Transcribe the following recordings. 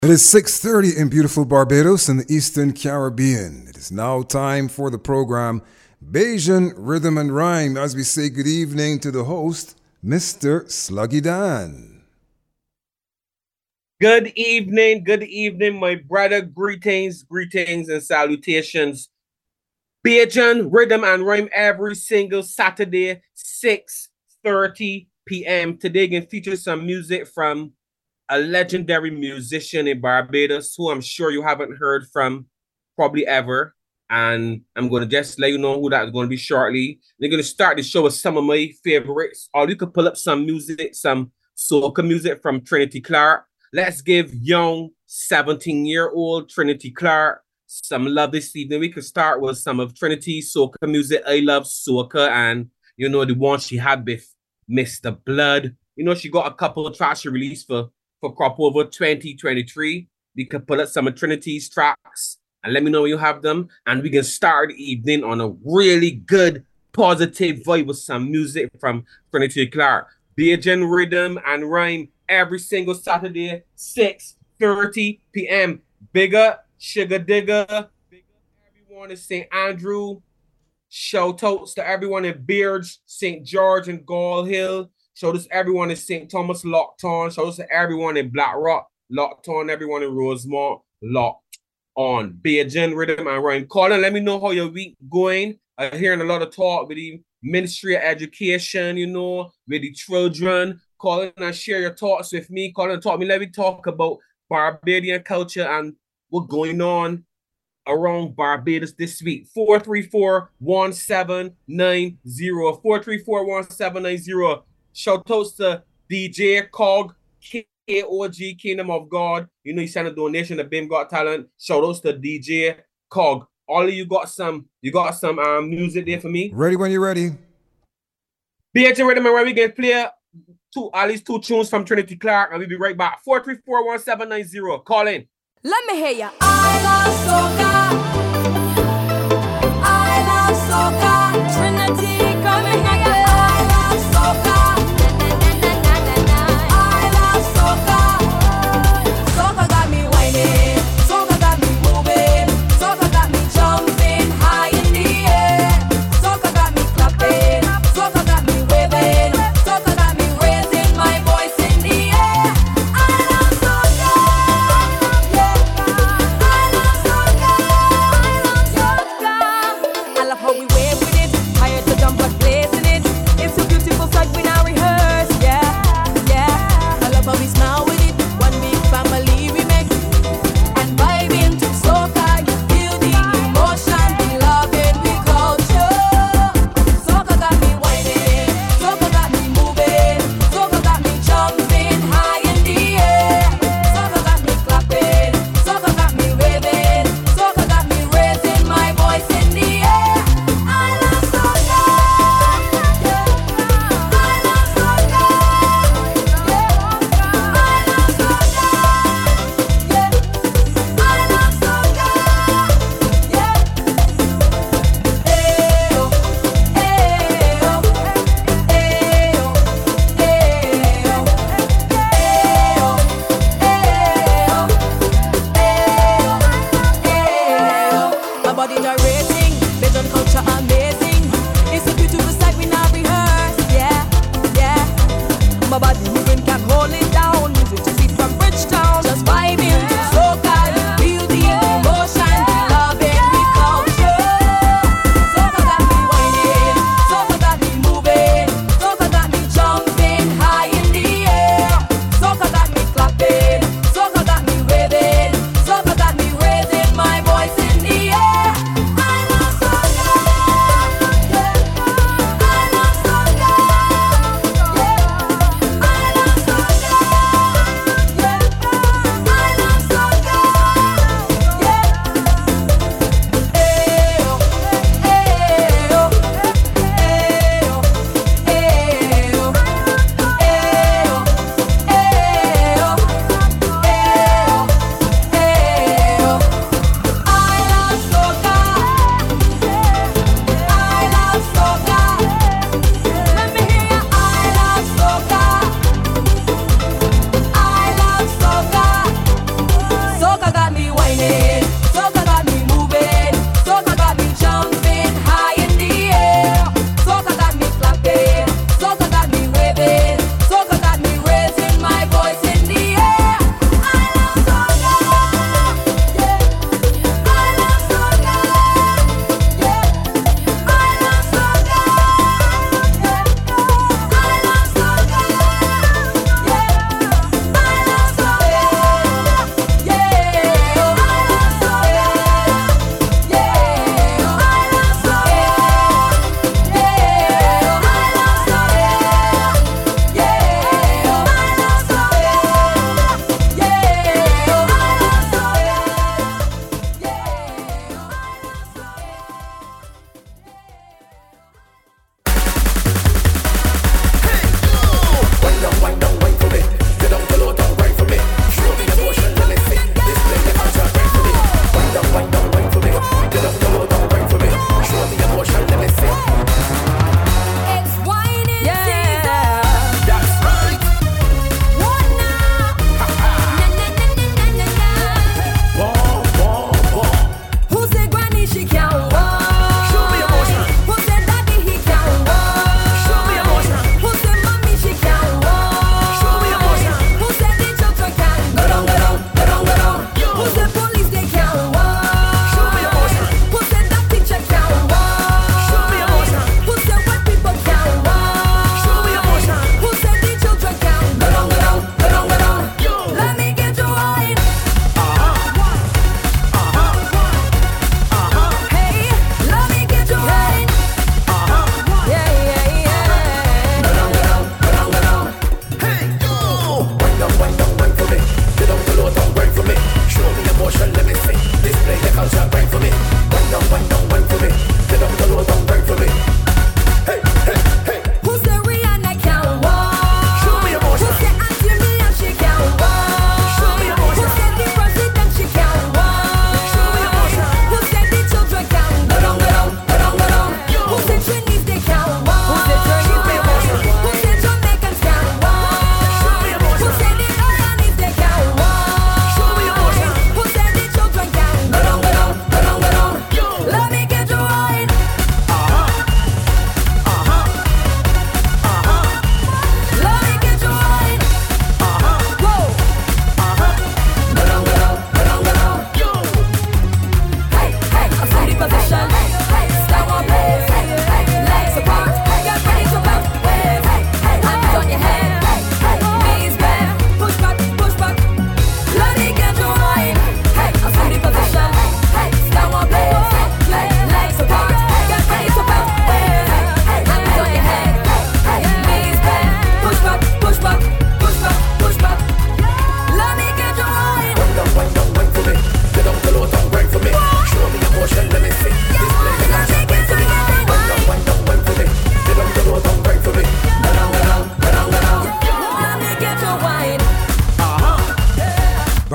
It is 6:30 in beautiful Barbados in the Eastern Caribbean. It is now time for the program Bajan Rhythm and Rhyme as we say good evening to the host, Mr. Sluggy Dan. Good evening, my brother. Greetings, and salutations. Bajan Rhythm and Rhyme every single Saturday, 6:30 p.m. Today, going to feature some music from a legendary musician in Barbados who I'm sure you haven't heard from probably ever. And I'm going to just let you know who that's going to be shortly. They're going to start the show with some of my favorites. Or you could pull up some music, some soca music from Trinity Clark. Let's give young 17-year-old Trinity Clark some love this evening. We could start with some of Trinity's soca music. I love soca, and you know the one she had with Mr. Blood. You know she got a couple of tracks she released for Crop Over 2023. We can pull up some of Trinity's tracks and let me know when you have them. And we can start the evening on a really good, positive vibe with some music from Trinity Clark. Bajan Rhythm and Rhyme every single Saturday, 6:30 p.m. Big up, Sugar Digger. Big up everyone in St. Andrew. Shout outs to everyone in Beards, St. George, and Gall Hill. Shout out to everyone in St. Thomas, Lockton. Shout out to everyone in Black Rock, Lockton. Everyone in Rosemont, Locked on. Bajan Rhythm and Rhyme. Call and let me know how your week going. I'm hearing a lot of talk with the Ministry of Education, you know, with the children. Call in and share your thoughts with me. Call and talk me. Let me talk about Barbadian culture and what's going on around Barbados this week. 434-1790. 434-1790. Shout outs to DJ Cog, KOG, Kingdom of God. You know, he sent a donation to BIM Got Talent. Shout outs to DJ Cog. All of you got some music there for me? Ready when you're ready. Bajan Rhythm and Rhyme, we can play at least two tunes from Trinity Clark, and we'll be right back. 434-1790. Call in. Let me hear ya. I love soca. I love soca. Trinity, come and hear ya. I love soca. I love soca. Soca got me whining. Soca got me moving. Soca got me jumping high in the air. Soca got me clapping. Soca got me waving. Soca got me raising my voice in the air. I love soca. Yeah. I love soca. I love soca. I love how we wave with it. Tired to jump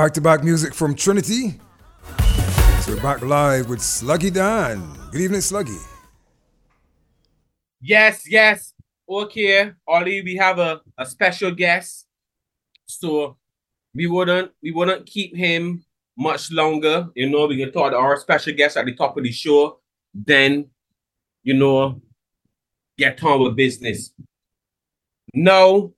back-to-back music from Trinity. So we're back live with Sluggy Dan. Good evening, Sluggy. Yes. Okay, Ollie, we have a special guest. So we wouldn't keep him much longer. We can talk to our special guest at the top of the show. Then, get on with business. Now,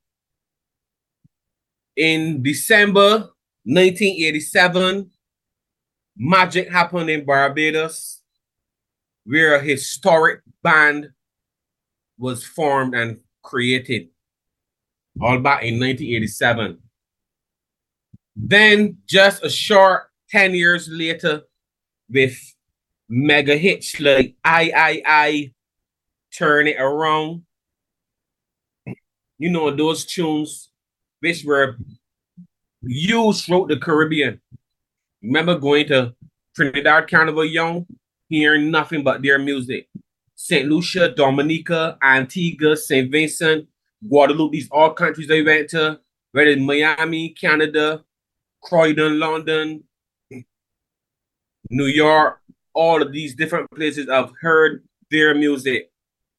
in December 1987, magic happened in Barbados, where a historic band was formed and created, all back in 1987. Then, just a short 10 years later, with mega hits like I, Turn It Around, those tunes which were used throughout the Caribbean. Remember going to Trinidad Carnival young, hearing nothing but their music. St. Lucia, Dominica, Antigua, St. Vincent, Guadeloupe, these all countries they went to, whether it's Miami, Canada, Croydon, London, New York, all of these different places I've heard their music.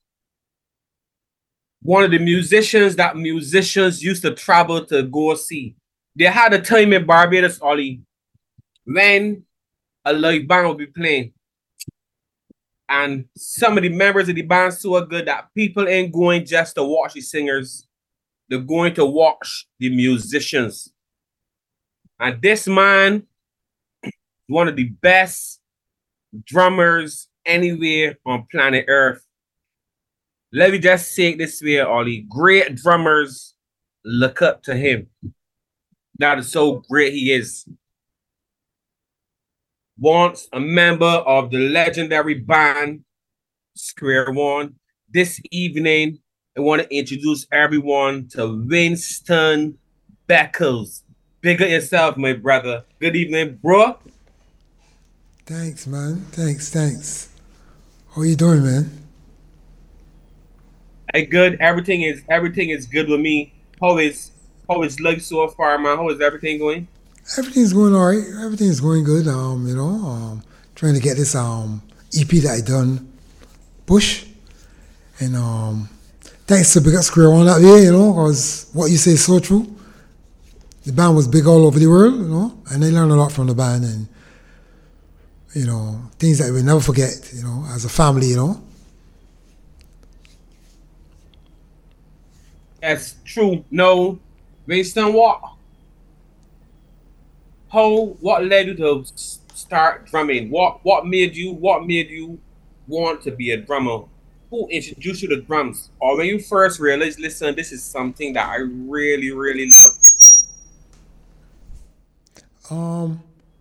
One of the musicians that musicians used to travel to go see. They had a time in Barbados, Ollie, when a live band would be playing. And some of the members of the band so good that people ain't going just to watch the singers. They're going to watch the musicians. And this man, one of the best drummers anywhere on planet Earth. Let me just say it this way, Ollie. Great drummers look up to him. That is so great he is. Once a member of the legendary band Square One. This evening, I want to introduce everyone to Winston Beckles. Big up yourself, my brother. Good evening, bro. Thanks, man. Thanks. How you doing, man? Hey, good. Everything is good with me. How is life so far, man? How is everything going? Everything's going all right. Everything's going good. Trying to get this EP that I done push, and thanks to Big Up Square One that way, because what you say is so true. The band was big all over the world, and I learned a lot from the band, and things that we never forget, as a family, That's true. No, Winston, what led you to start drumming? What made you want to be a drummer? Who introduced you to drums? Or when you first realized, listen, this is something that I really, really love?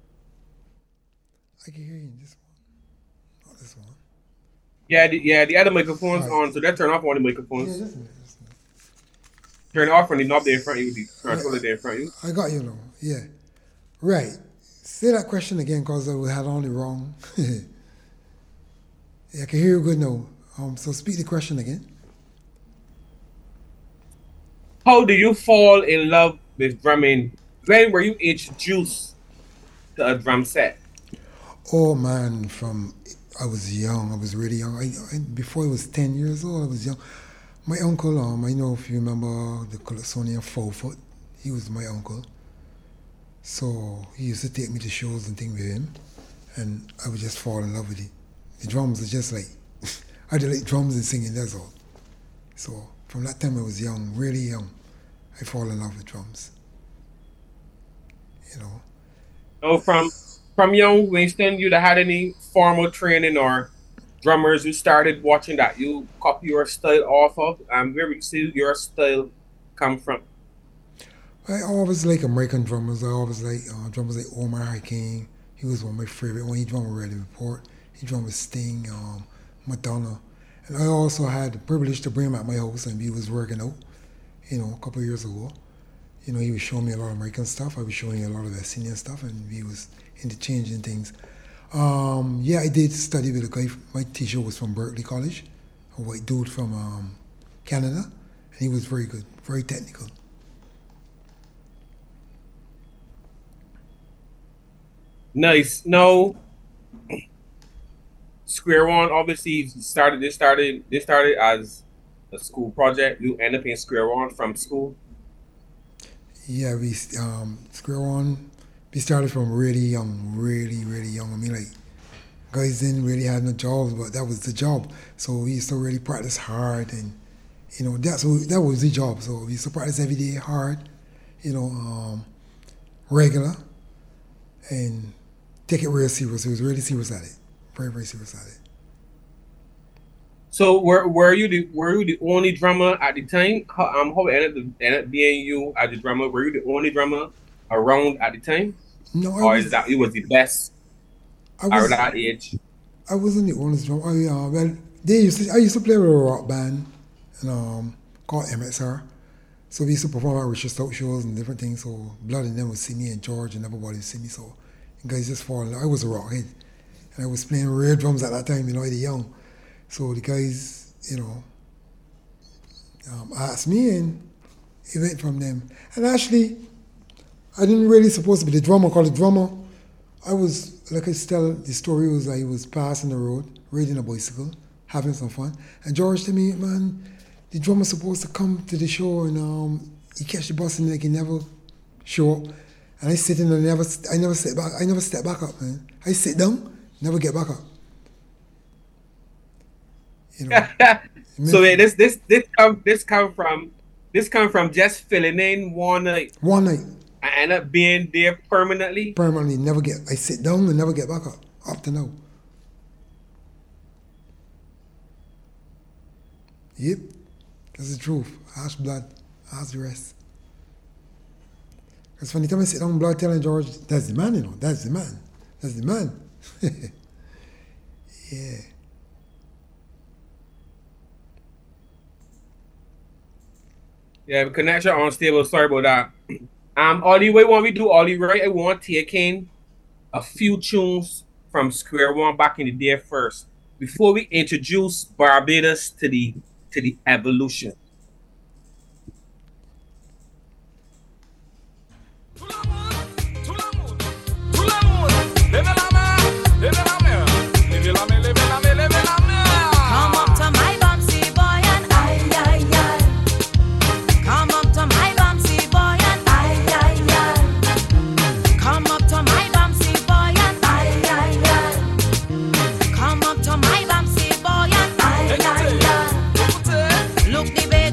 I can hear you in this one. Not this one. Yeah, the other microphone's Sorry. on, so let's turn off one of the microphones. Yeah, listen. Turn it off when the knob there in front of you, the controller there in front of you. I got you now. Yeah. Right. Say that question again, because I had only wrong. Yeah, I can hear you good now. So speak the question again. How do you fall in love with drumming? When were you introduced to a drum set? Oh man, I was young. I was really young. Before I was 10 years old, I was young. My uncle, I know if you remember the Colosonian Fourfoot, he was my uncle. So he used to take me to shows and things with him, and I would just fall in love with it. The drums are just like, I just like drums and singing, that's all. So from that time I was young, really young, I fall in love with drums. Oh, from young, Winston, you'd have had any formal training or drummers you started watching that you copy your style off of? Where would you see your style come from? I always like American drummers. I always like drummers like Omar Hakim. He was one of my favorite. When he drummed with Ready Report, he drummed with Sting, Madonna. And I also had the privilege to bring him at my house, and he was working out, a couple of years ago. He was showing me a lot of American stuff. I was showing him a lot of West Indian stuff, and he was interchanging things. I did study with a guy. My teacher was from Berkeley College, a white dude from Canada, and he was very good, very technical. Nice. No, Square One obviously started. This started as a school project. You end up in Square One from school. Yeah, we Square One. We started from really young, really young. I mean, like guys didn't really have no jobs, but that was the job. So we used to really practice hard, and that was the job. So we used to practice every day hard, you know, regular, and take it real serious. It was really serious at it, very serious at it. So were you the only drummer at the time? How it ended up being you as the drummer? Were you the only drummer around at the time, No, or is that you was the best I at was, that age? I wasn't the only drummer. Well, I used to play with a rock band, and called MXR. So we used to perform at Richard Stout shows and different things. So Blood and them would see me, and George and everybody would see me. So you guys just fall in love. I was a rockhead, and I was playing real drums at that time. I was young. So the guys, asked me, and it went from them. And actually, I didn't really supposed to be the drummer. Called the drummer. I was like I tell the story was I was passing the road, riding a bicycle, having some fun, and George told me, man, the drummer's supposed to come to the show, and he catch the bus and like he never show up. And I sit in and I never step back up, man. I sit down, never get back up. You know. So wait, this come from just filling in one night One night, and end up being there permanently. permanently, I sit down and never get back up to now. Yep, that's the truth. Ask Blood, ask the rest. Because from the time I sit down, Blood telling George, that's the man, that's the man. That's the man. Yeah. Yeah, the connection unstable. Sorry about that. All the way when we do all the right, I want to take in a few tunes from Square One back in the day first, before we introduce Barbados to the evolution. Come up to my bumpsy boy and ay ay ay. Come up to my bumpsy boy and ay ay ay. Come up to my bumpsy boy and ay ay ay. Come up to my bumpsy boy and ay ay ay. Look the baby.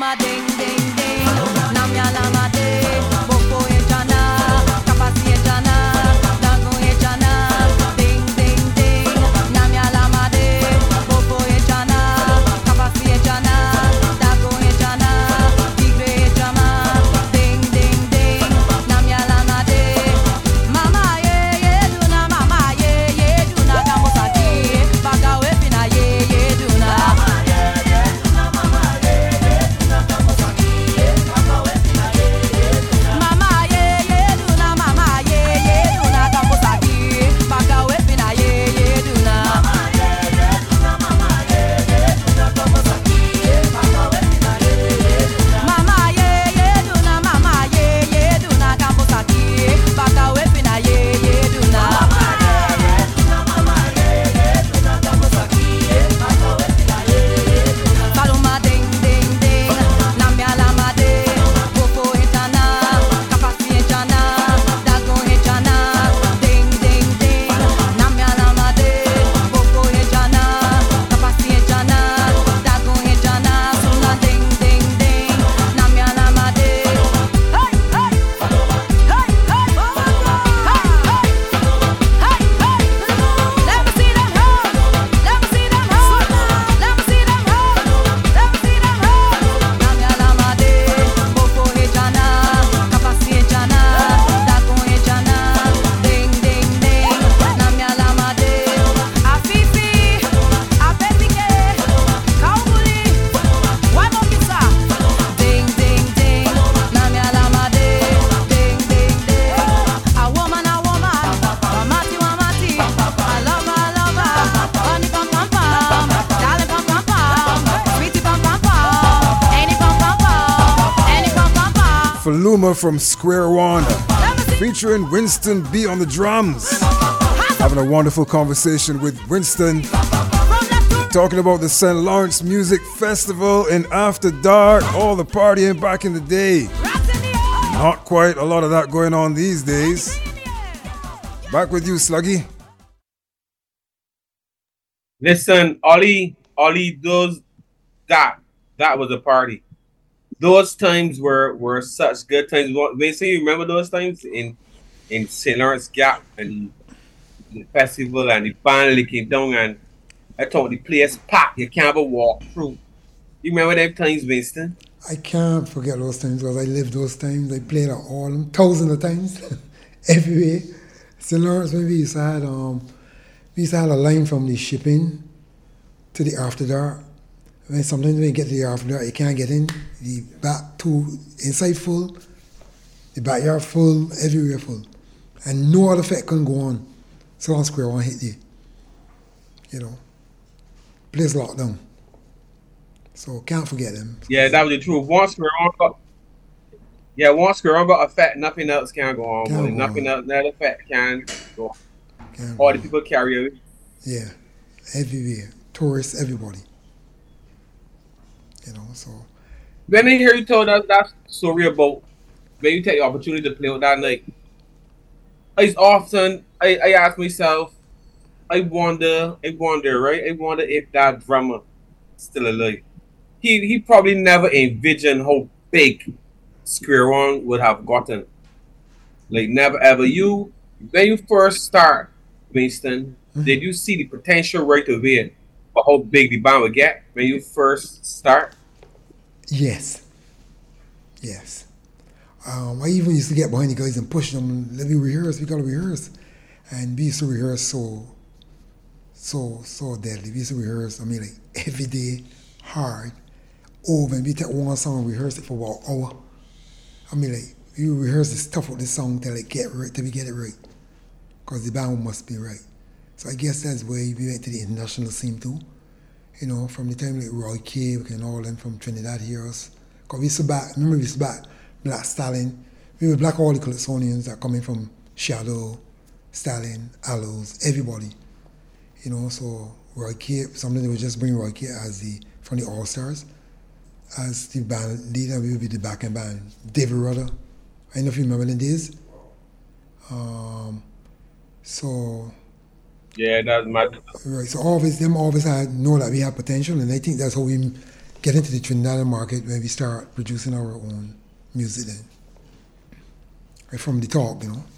lama ding ding ding. Namya lama de, boko e jana, kapasi e jana, dago e jana, ding ding ding. Namya lama de, boko e jana, kapasi e jana, dago e jana, tigre e jama, ding ding ding. Namya lama de, mama ye duna, mama ye duna, kamosaki, baka we fina ye duna. Mama ye duna, mama ye duna, kamosaki, baka we fina ye duna. Mama ye duna, mama ye duna, kamosaki, baka we fina ye duna. Paloma ding ding ding, namya lama de, boko e jana, kapasi e jana, dago e jana, ding ding ding. Namya lama de, boko e jana, kapasi e jana, dago e jana, suna ding ding ding. Namya lama de, hey hey, hey hey, hey hey, let me see them hoes, let me see them hoes, let me see them hoes, let me see them hoes. Namya lama de, boko e jana, kapasi e jana, dago e jana, ding ding ding. Namya lama de, afifi, apetike, kauguli, wamokisa, ding ding ding. Namya lama de, ding ding ding. A woman, wamati wamati, I love her, honey pam pam pam, darling pam pam pam, sweetie pam pam pam, any pam pam pam, any pam pam pam. Faluma from Square One, featuring Winston B on the drums. Having a wonderful conversation with Winston, talking about the St. Lawrence Music Festival and After Dark, all the partying back in the day. Not quite a lot of that going on these days. Back with you, Sluggy. Listen, Ollie, those that was a party. Those times were such good times. Basically, you remember those times in St. Lawrence Gap and the festival and the band they came down and I thought the place packed. You can't even walk through. You remember them times, Winston? I can't forget those times because I lived those times. I played at all them thousands of times, everywhere. St. Lawrence, maybe we used to have a line from the shipping to the After Dark. Sometimes when you get to the After Dark, you can't get in. The back two inside full, the backyard full, everywhere full, and no other effect can go on. So long Square One hit you, place locked down. So can't forget them. Yeah, that was the truth. Once Square One got effect, nothing else can go on. Can't go Nothing on. else, that effect can go on. Can't All go the people carry it. Yeah, everywhere, tourists, everybody. So When I hear you tell that story about when you take the opportunity to play with that night, I ask myself, I wonder, right? I wonder if that drummer still alive. He probably never envisioned how big Square One would have gotten. Like never ever. When you first start, Winston, did you see the potential right away for how big the band would get when you first start? yes. I even used to get behind the guys and push them. Let me rehearse. We gotta rehearse, and we used to rehearse so deadly. We used to rehearse. I mean, like every day, hard, over. And we take one song and rehearse it for about an hour. I mean, like we rehearse the stuff of the song till it get right, till we get it right, cause the band must be right. So I guess that's why we went to the international scene too. From the time like Roy Cave and all them from Trinidad heroes. Cause we used to back. Remember we used to back Black Stalin. We would black all the Calypsonians that coming from Shadow, Stalin, Aloes, everybody. So Roy Cave, something they would just bring Roy Cave from the All Stars as the band leader. We would be the backing band. David Rudder. I don't know if you remember the days. So Yeah, that's my. right, so them always had know that we have potential, and I think that's how we get into the Trinidad market when we start producing our own music then. Right from the talk, you know.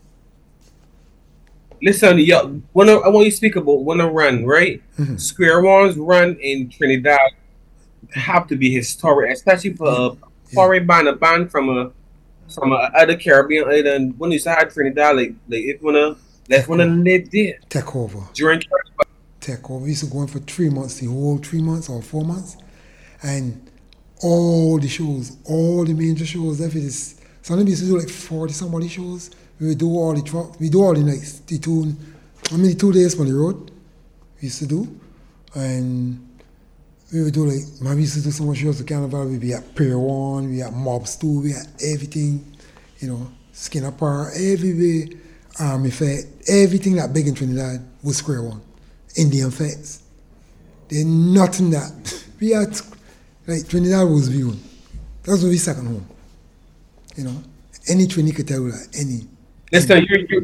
Listen, I want you to speak about one run, right? Square One's run in Trinidad have to be historic, especially for a foreign band, a band from a other Caribbean island. When you say Trinidad, like it wanna live there Take over. during. Take over. We used to go in for 3 months, the whole 3 months or 4 months. And all the shows, all the major shows, if it is, sometimes we used to do like 40 somebody shows. We would do all the trucks, we do all the nights, the 2 days on the road we used to do. And we would do like, man, we used to do so much shows to Carnival. We'd be at Pier 1, we had Mobs 2, we had everything, you know, Skinner Park, everywhere, Army Fest, everything that big in Trinidad was Square One. Indian Fest. There's nothing that, we had, like Trinidad was viewing. That was our second home, you know. Any Trini could tell you that, any. Listen,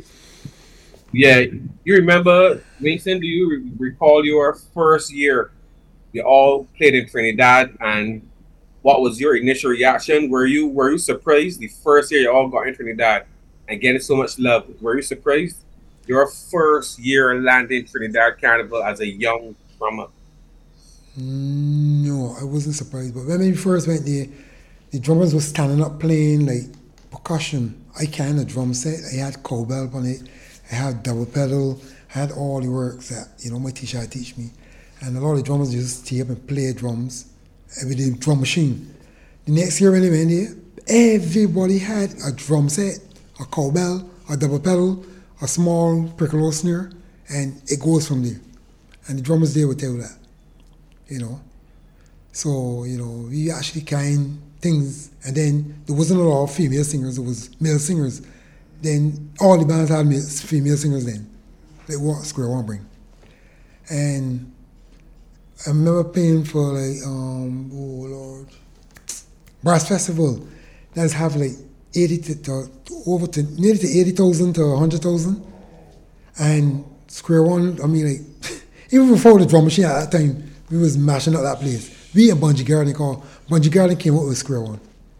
you remember, Vincent? Do you recall your first year? You all played in Trinidad, and what was your initial reaction? Were you surprised the first year you all got in Trinidad and getting so much love? Were you surprised? Your first year landing Trinidad Carnival as a young drummer. No, I wasn't surprised. But when we first went there, the drummers were standing up playing like percussion. I carried a drum set. I had cowbell on it. I had double pedal. I had all the works that, you know, my teacher had teach me. And a lot of the drummers just stay up and play drums with the drum machine. The next year when they went there, everybody had a drum set, a cowbell, a double pedal, a small piccolo snare, and it goes from there. And the drummers there would tell you that, you know. So, you know, we actually kind things, and then there wasn't a lot of female singers, there was male singers. Then all the bands had female singers then, like what Square One bring. And I remember paying for like, oh Lord, Brass Festival. That's have like 80 to over to nearly to 80,000 to 100,000. And Square One, I mean like, even before the drum machine at that time, we was mashing up that place. We and Bungie Garden Bungie Garden came up with Square One.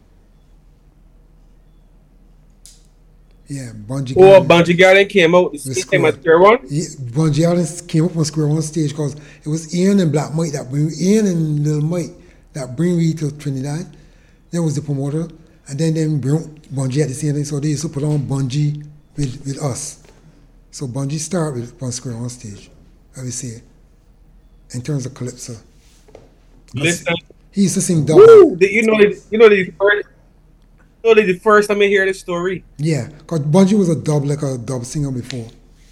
Yeah, Bungie Garden. Oh, Bungie Garden came out. Came at Square One. Yeah, Bungie Garden came up on Square One stage because it was Ian and Black Mike Ian and Lil Mike that bring me to Trinidad. Then was the promoter, and then them brought Bungie at the same time. So they used to put on Bungie with us. So Bungie started on Square One stage, I would say, in terms of calypso. Listen, he used to sing double. woo, the first time I hear this story. Yeah, because Bungie was a dub singer before.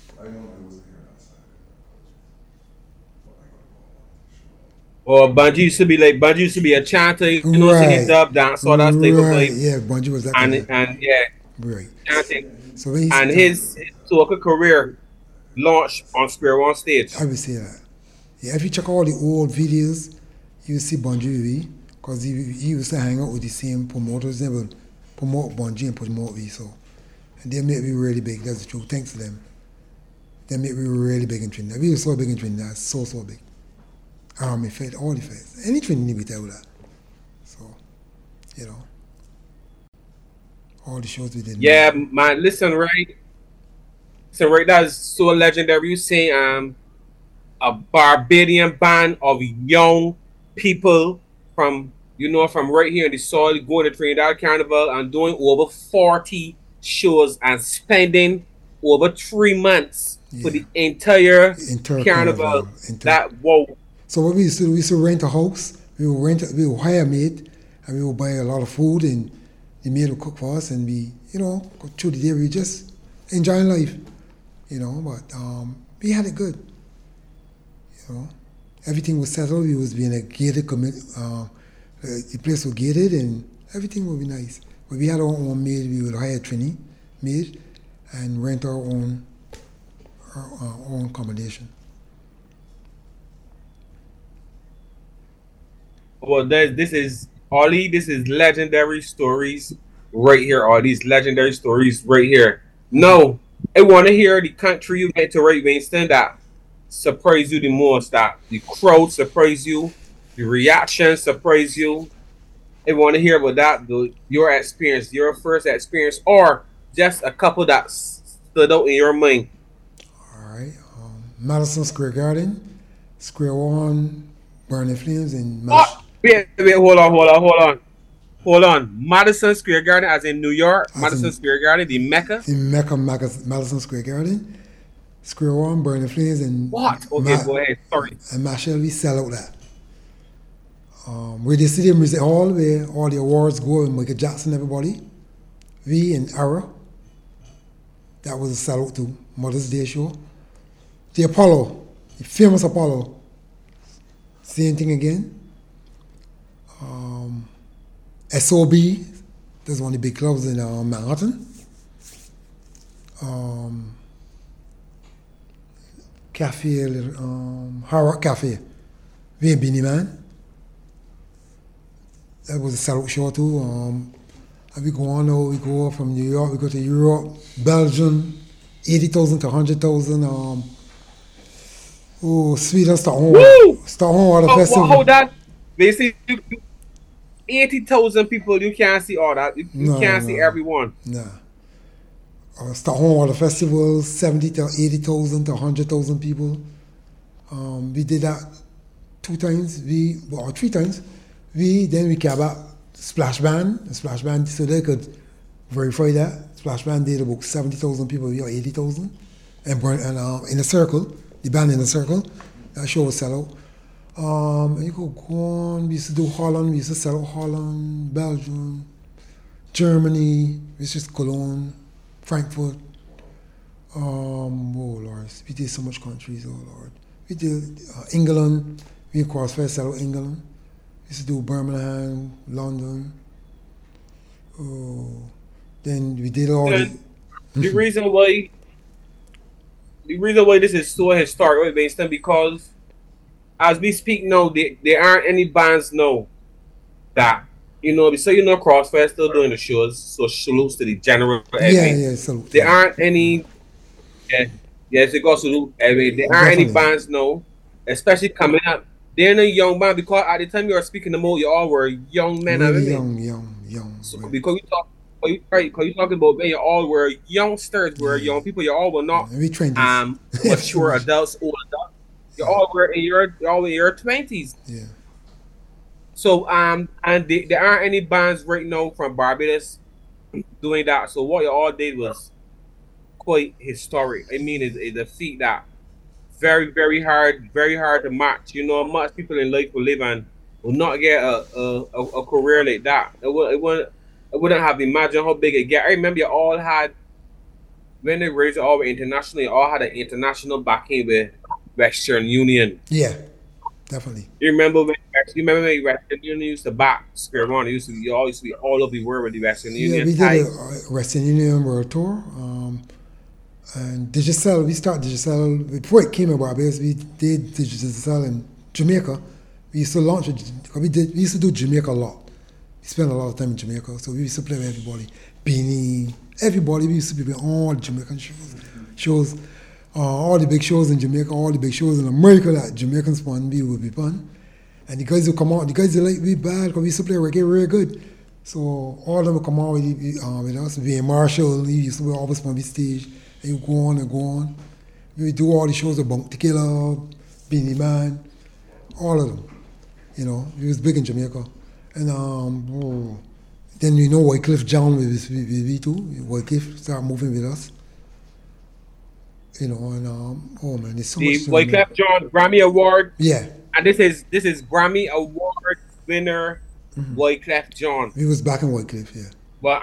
Or Bungie used to be a chanter, you know, singing Right. dub dance, all that type of Right, vibe. yeah, Bungie was that And kind of- and yeah, right. chanting. So when he And started- his soca career launched on Square One stage. I would say that. Yeah, if you check all the old videos, you see Bungie because he used to hang out with the same promoters. They would promote Bungie and promote me. So, and they made me really big. That's the truth. Thanks to them. They made me really big in Trinidad. We were so big in Trinidad, so big. Army Fed, all the feds. Any Trinidad we tell that. So, you know, all the shows we did. Yeah, man. Listen, right. That's so legendary. You say a Barbadian band of young people from right here in the soil going to Trinidad Carnival and doing over 40 shows and spending over 3 months for the entire carnival. Whoa. So what we used to do, we used to rent a house. We would hire a maid, and we would buy a lot of food, and the maid would cook for us, and we, you know, go through the day. We just enjoying life, you know. But we had it good, you know. Everything was settled. We was being a gated community. The place was gated, and everything would be nice. But we had our own maid. We would hire a Trini maid and rent our own accommodation. Well, this is legendary stories right here. All these legendary stories right here. No, I want to hear the country you went to, right, Winston, that surprised you the most, that the crowd surprised you, The reaction surprised you. I want to hear about that, though. Your experience, your first experience, or just a couple that stood out in your mind. All right. Madison Square Garden, Square One, Burning Flames, and Oh, wait, hold on. Madison Square Garden, as in New York, as Madison in Square Garden, the Mecca. in Madison Square Garden, Square One, Burning Flames, What? Okay, go ahead. Sorry. and Marshall, we sell out that. Where the Stadium Music Hall, where all the awards go, and Michael Jackson, everybody. We in Ara, that was a sellout too. Mother's Day show. The Apollo, the famous Apollo, same thing again. SOB, that's one of the big clubs in Manhattan. Cafe, Hard Rock Cafe, we in Beanie Man. That was a sellout show too. And we go on now, we go from New York, we go to Europe, Belgium, 80,000 to 100,000. Sweden, Woo! Stockholm Water Festival. Hold on. Basically, 80,000 people, you can't see all that. You No, can't see no. everyone. Nah. Stockholm Water Festival, 70 to 80,000 to 100,000 people. We did that 2 times, or 3 times. Then we came back Splash Band, so they could verify that. Splash Band did about 70,000 people, we are 80,000. And in a circle, the band in a circle, that show was sell out. You could go on, we used to do Holland, we used to sell out Holland, Belgium, Germany, we used to Cologne, Frankfurt. Oh Lord, we did so much countries, oh Lord. We did England, we in Crossfire sell out England. We used to do Birmingham, London. Oh, then we did all And the reason why this is so historic, right, Winston, because as we speak now, there aren't any bands now that Crossfire still doing the shows, so salutes to the general. salute. There aren't any. Yes, it goes salute. There aren't any Definitely. bands now, especially coming up. They're in a young band because at the time you were speaking the most, you all were young men and Really women. young. So Right. because you talking about when you all were youngsters, were young people, you all were not And we trained this. mature adults, old adults. You all were in your 20s. Yeah. So and there aren't any bands right now from Barbados doing that. So what you all did was quite historic. I mean, it's a feat that very hard to match. Much people in life will live and will not get a career like that. I wouldn't have imagined how big it get. I remember you all had when they raised it all internationally, you all had an international backing with Western Union. Yeah, definitely. You remember when Western Union used to back Square One? You all used to be all over the world with the Western Yeah, Union we did tie. a Western Union World Tour. And Digicel, we started Digicel, before it came in Barbados, we did Digicel in Jamaica. We used to launch it, we used to do Jamaica a lot. We spent a lot of time in Jamaica, so we used to play with everybody. Beanie, everybody, we used to be with all the Jamaican shows, all the big shows in Jamaica, all the big shows in America that Jamaicans spun, we would be fun. And the guys would come out, the guys they like we bad because we used to play reggae really good. So all of them would come out with us. We and Marshall, he used to always on the stage. And you go on and go on. We would do all the shows with Bunk the Killer, Beanie Man, all of them. He was big in Jamaica. And then Wycliffe John with me too. Wycliffe started moving with us. And oh man, there's so The much. Wyclef John Grammy Award, Yeah, and this is Grammy Award winner Wyclef John. we was back in Wycliffe, yeah. But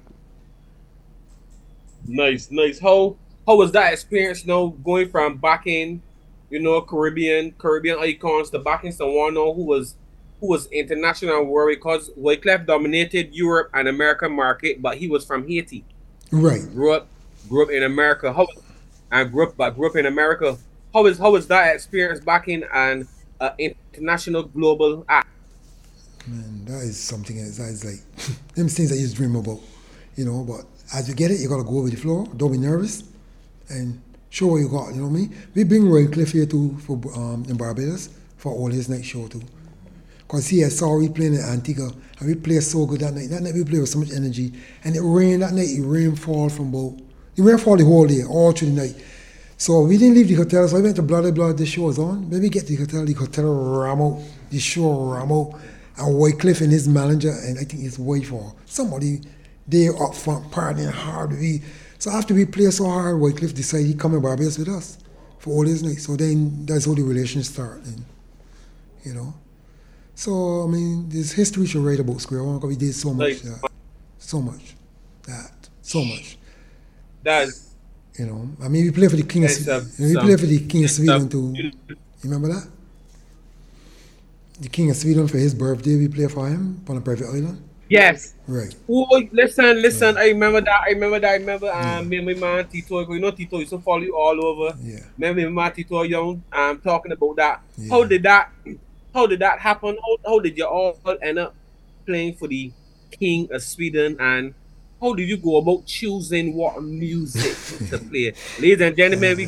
nice. How was that experience? Going from backing, Caribbean icons to backing someone who was international world, because Wyclef dominated Europe and American market, but he was from Haiti. Right. Grew up in America. Grew up in America. How is that experience backing an international global act? Man, that is something else. That is like them things that you dream about, But as you get it, you gotta go with the flow. Don't be nervous, and show what you got. You know what I mean? We bring Roy Cliff here too for in Barbados for all his next show too. Because he saw we playing in Antigua, and we played so good that night. That night we played with so much energy. And it rained that night. It rainfall the whole day, all through the night. So we didn't leave the hotel, so I went to Bloody Blood, the show was on. When we get to the hotel ram out, the show ram out, and Wycliffe and his manager, and I think his wife or somebody, they up front partying hard. So after we played so hard, Wycliffe decided he'd come in Barbados with us for all this night. So then that's how the relationship started, you know. So, I mean, there's history should write about Square One because we did so much so much. That's You know, I mean, we played for the King of Sweden. We played for the King of Sweden too. You remember that? The King of Sweden for his birthday, we played for him on a private island. yes. Right. Oh, listen. I remember that. Me and my man Tito. You know Tito used to follow you all over. Yeah. Remember me and my man Tito Young talking about that. Yeah. How did that happen? How did you all end up playing for the King of Sweden, and how did you go about choosing what music to play? Ladies and gentlemen, we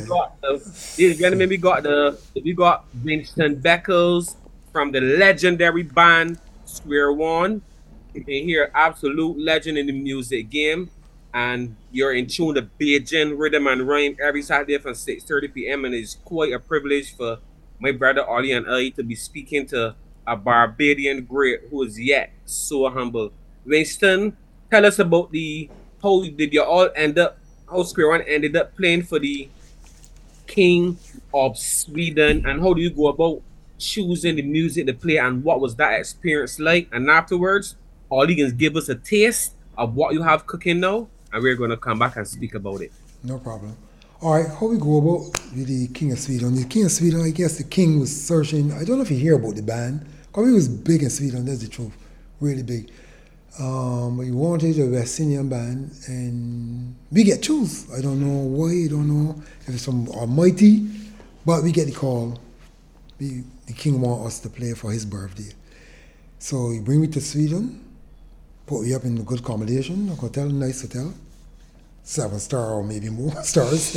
got Winston Beckles from the legendary band Square One. You can hear absolute legend in the music game, and you're in tune to Beijing Rhythm and Rhyme every Saturday from 6:30 p.m. And it's quite a privilege for my brother Ollie and I to be speaking to a Barbadian great who is yet so humble. Winston, tell us about how did you all how Square One ended up playing for the King of Sweden, and how do you go about choosing the music to play, and what was that experience like? And afterwards, Ollie can give us a taste of what you have cooking now, and we're going to come back and speak about it. No problem. All right, how we go about with the King of Sweden? The King of Sweden, I guess the king was searching. I don't know if you hear about the band, because he was big in Sweden, that's the truth, really big. We wanted a West Indian band, and we get choose. I don't know why, I don't know if it's from Almighty, but we get the call. The king want us to play for his birthday. So he bring me to Sweden, put me up in a good accommodation, a hotel, a nice hotel, 7-star or maybe more stars.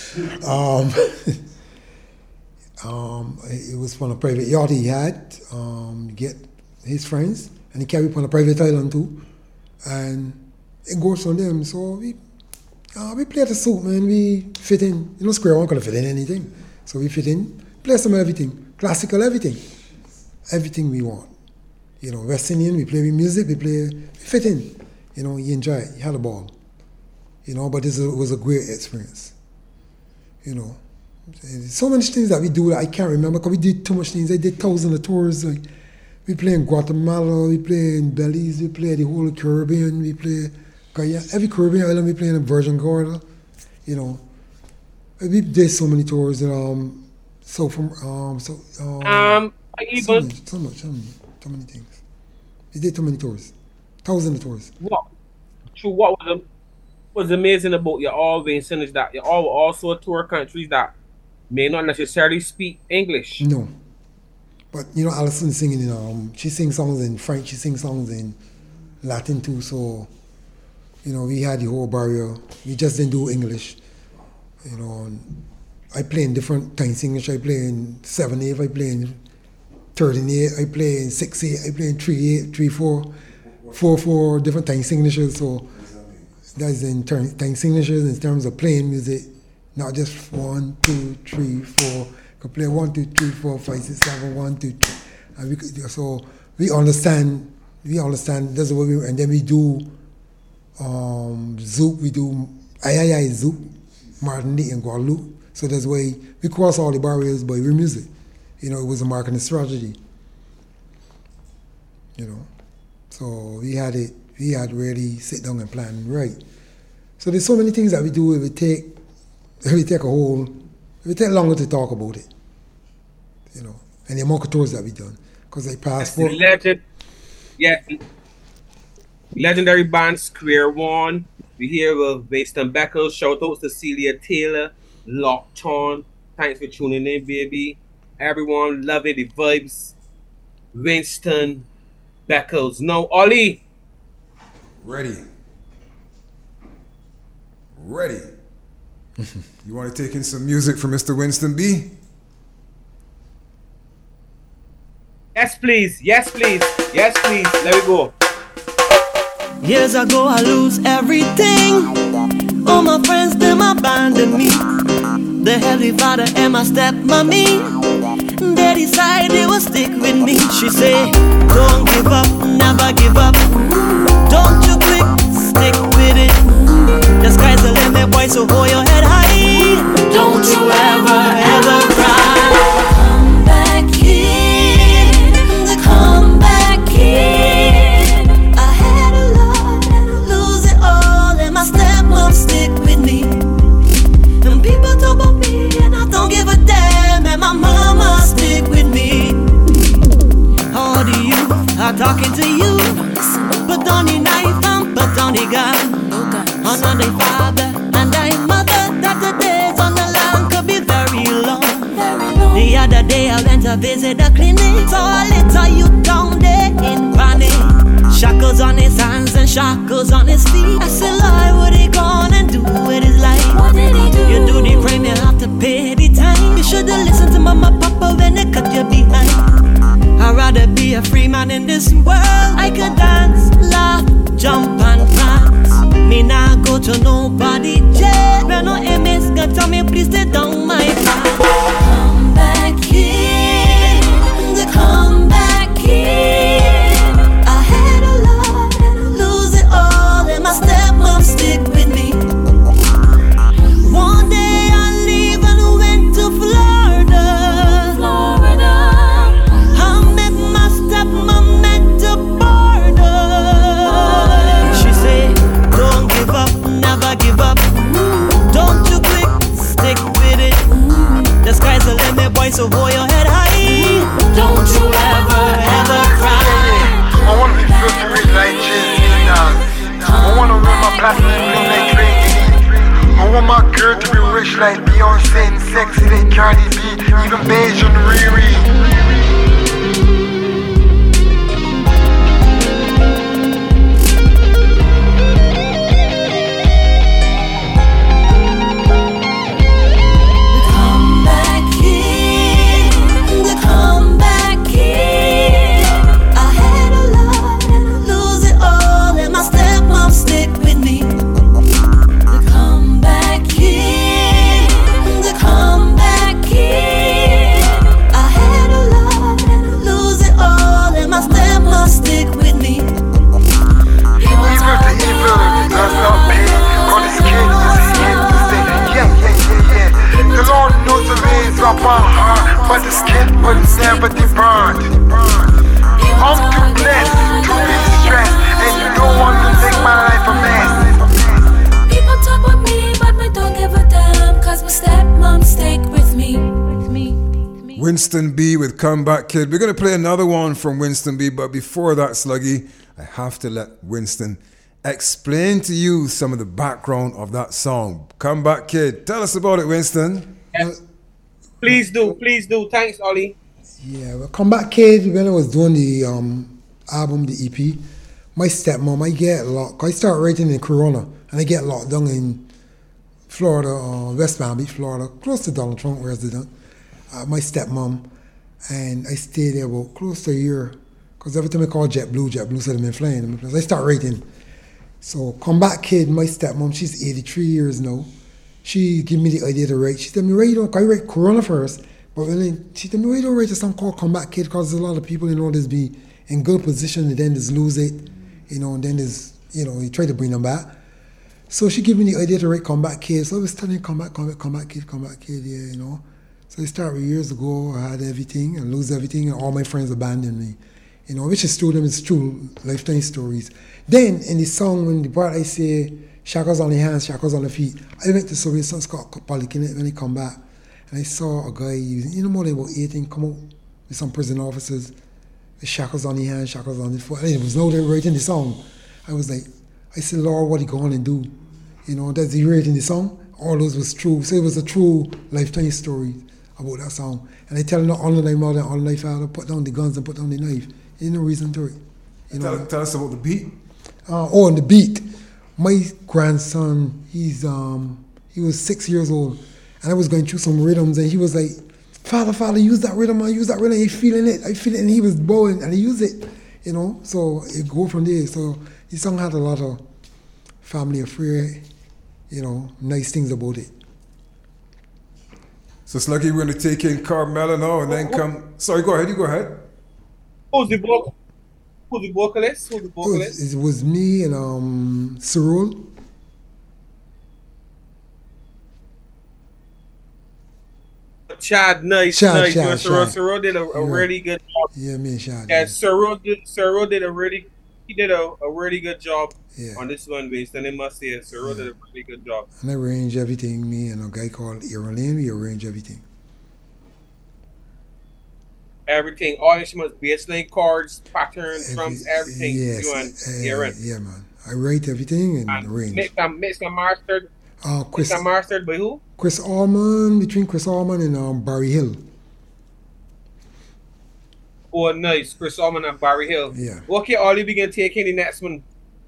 It was from a private yacht he had, get his friends, and he carried on a private island too, and it goes on them. So we play the suit, man. We fit in. You know, Square One couldn't fit in anything, so we fit in. Play some everything, classical everything we want. You know, West Indian. We play with music. We fit in. You know, you enjoy it. You had a ball. You know, but it was a great experience. You know, so many things that we do that I can't remember because we did too much things. I did thousands of tours. Like, we play in Guatemala, we play in Belize, we play the whole Caribbean, we play Guyana, every Caribbean island we play in Virgin Gorda. You know, we did so many tours. So many things. We did too many tours, thousands of tours. What was amazing about you all being is that you all also tour countries that may not necessarily speak English. No. But, you know, Alison singing, she sings songs in French, she sings songs in Latin too, so, you know, we had the whole barrier. We just didn't do English. You know, I play in different times English. I play in 7/8, I play in 13/8, I play in 6/8, I play in 3/8, 3/4, 4/4, different times Englishes, so that's in times Englishes in terms of playing music, not just 1, 2, 3, 4. Could play 1, 2, 3, 4, 5, 6, 7, 1, 2, 3. And so we understand. That's what we, and then we do Zouk. We do Ayayay Zouk, Martinique and Guadeloupe. So that's why we cross all the barriers by real music. You know, it was a marketing strategy. You know, so we had really sit down and plan right. So there's so many things that we do. It would take longer to talk about it. You know, and the amount of tours that we done, because they passport. Legendary band Square One. We here with Winston Beckles. Shout out to Celia Taylor, Lockton. Thanks for tuning in, baby. Everyone loving the vibes. Winston Beckles. Now, Ollie. Ready. You want to take in some music from Mr. Winston B? Yes, please. Yes, please. Yes, please. Let me go. Years ago I lose everything. All my friends, them abandoned me. The Heavenly Father and my stepmommy, they decide they will stick with me. She say, don't give up, never give up. Don't you quit, stick with it. The sky's the limit, boy, so hold your head high. Don't you ever cry. Come back here, come back here. I had a lot and I lose it all, and my stepmom stick with me. And people talk about me and I don't give a damn, and my mama stick with me. All the youth are talking to you. Put down the knife and put down the gun. Honor thy father and thy mother, that the days on the land could be very long. The other day I went to visit the clinic, saw a little youth down there in panic. Shackles on his hands and shackles on his feet. I said, Lord, what he gonna do with his life? What did he do? You do the crime, you have to pay the time. You should've listened to mama, papa when they cut you behind. I'd rather be a free man in this world. I could dance, laugh, jump and prance. Me not go to nobody jail. When no inmates gonna tell me please stay down my path. Come back here, come back here. I had a lot and I lose it all, and my stepmom stick with me. One day I leave and went to Florida. I met my stepmom at the border. She said, don't give up, never give up. Don't you quit, stick with it. The sky's the limit, boy, so hold your head high. Don't you ever cry. I wanna be filthy rich like Jay-Z, dog. I wanna run my platinum bling like Drake. I want my girl to be rich like Beyonce and sexy like Cardi B, even Beige and Riri. But the skin will never depart. I'm too blessed to be stressed, and you don't want to make my life a mess. People talk about me, but me don't give a damn, cause my stepmom stick with me. Winston B with Comeback Kid. We're going to play another one from Winston B, but before that, Sluggy, I have to let Winston explain to you some of the background of that song. Comeback Kid. Tell us about it, Winston. Yes. Please do. Thanks, Ollie. Yeah, well, Comeback Kid, when I was doing the album, the EP, my stepmom, I get locked. I start writing in Corona, and I get locked down in Florida, West Palm Beach, Florida, close to Donald Trump resident. My stepmom, and I stayed there about close to a year, because every time I call JetBlue said I'm in flying. I start writing. So Comeback Kid, my stepmom, she's 83 years now. She gave me the idea to write. She told me, I write Corona first, but then she told me, why you don't write a song called Comeback Kid, because there's a lot of people, there's be in good position, and then there's lose it, and then there's, you try to bring them back. So she gave me the idea to write Comeback Kid. So I was telling Comeback Kid, yeah, So I started years ago. I had everything and lose everything, and all my friends abandoned me. Which is true. Them it's true lifetime stories. Then in the song, when the part I say shackles on the hands, shackles on the feet, I went to Soviet Sun Scott Polyclinic when I come back, and I saw a guy using, more than about 18, come out with some prison officers with shackles on the hands, shackles on the foot. And it was now they were writing the song. I was like, I said, Lord, what he going and do? That's he writing the song. All those was true. So it was a true lifetime story about that song. And I tell him, all of my mother, all of my father, put down the guns and put down the knife. Ain't no reason to it. Tell us about the beat. On the beat. My grandson, he was 6 years old, and I was going through some rhythms, and he was like father, use that rhythm, man, use that rhythm. He feeling it, I feel it, and he was bowing, and he used it, you know. So it go from there. So the song had a lot of family affair, you know, nice things about it. So Sluggy, we're going to take in Carmela now and then come. Sorry, go ahead. You go ahead. Who's the vocalist? It was me and Cyril. Chad, nice. Cyril did a really good job. Yeah, me and Chad. Yeah, Cyril did a really good job on this one based, and I must say Cyril did a really good job. And I arrange everything, me and a guy called Aaron Lane, we arrange everything. Everything, all instruments, bassline, chords, patterns, drums, everything. Yes, You and Aaron. yeah, man. I write everything and arrange. Mixed and mastered. Chris, Mixed and mastered by who? Chris Allman, between Chris Allman and Barry Hill. Oh, nice. Chris Allman and Barry Hill. Yeah. Okay, Ollie, begin taking the next one.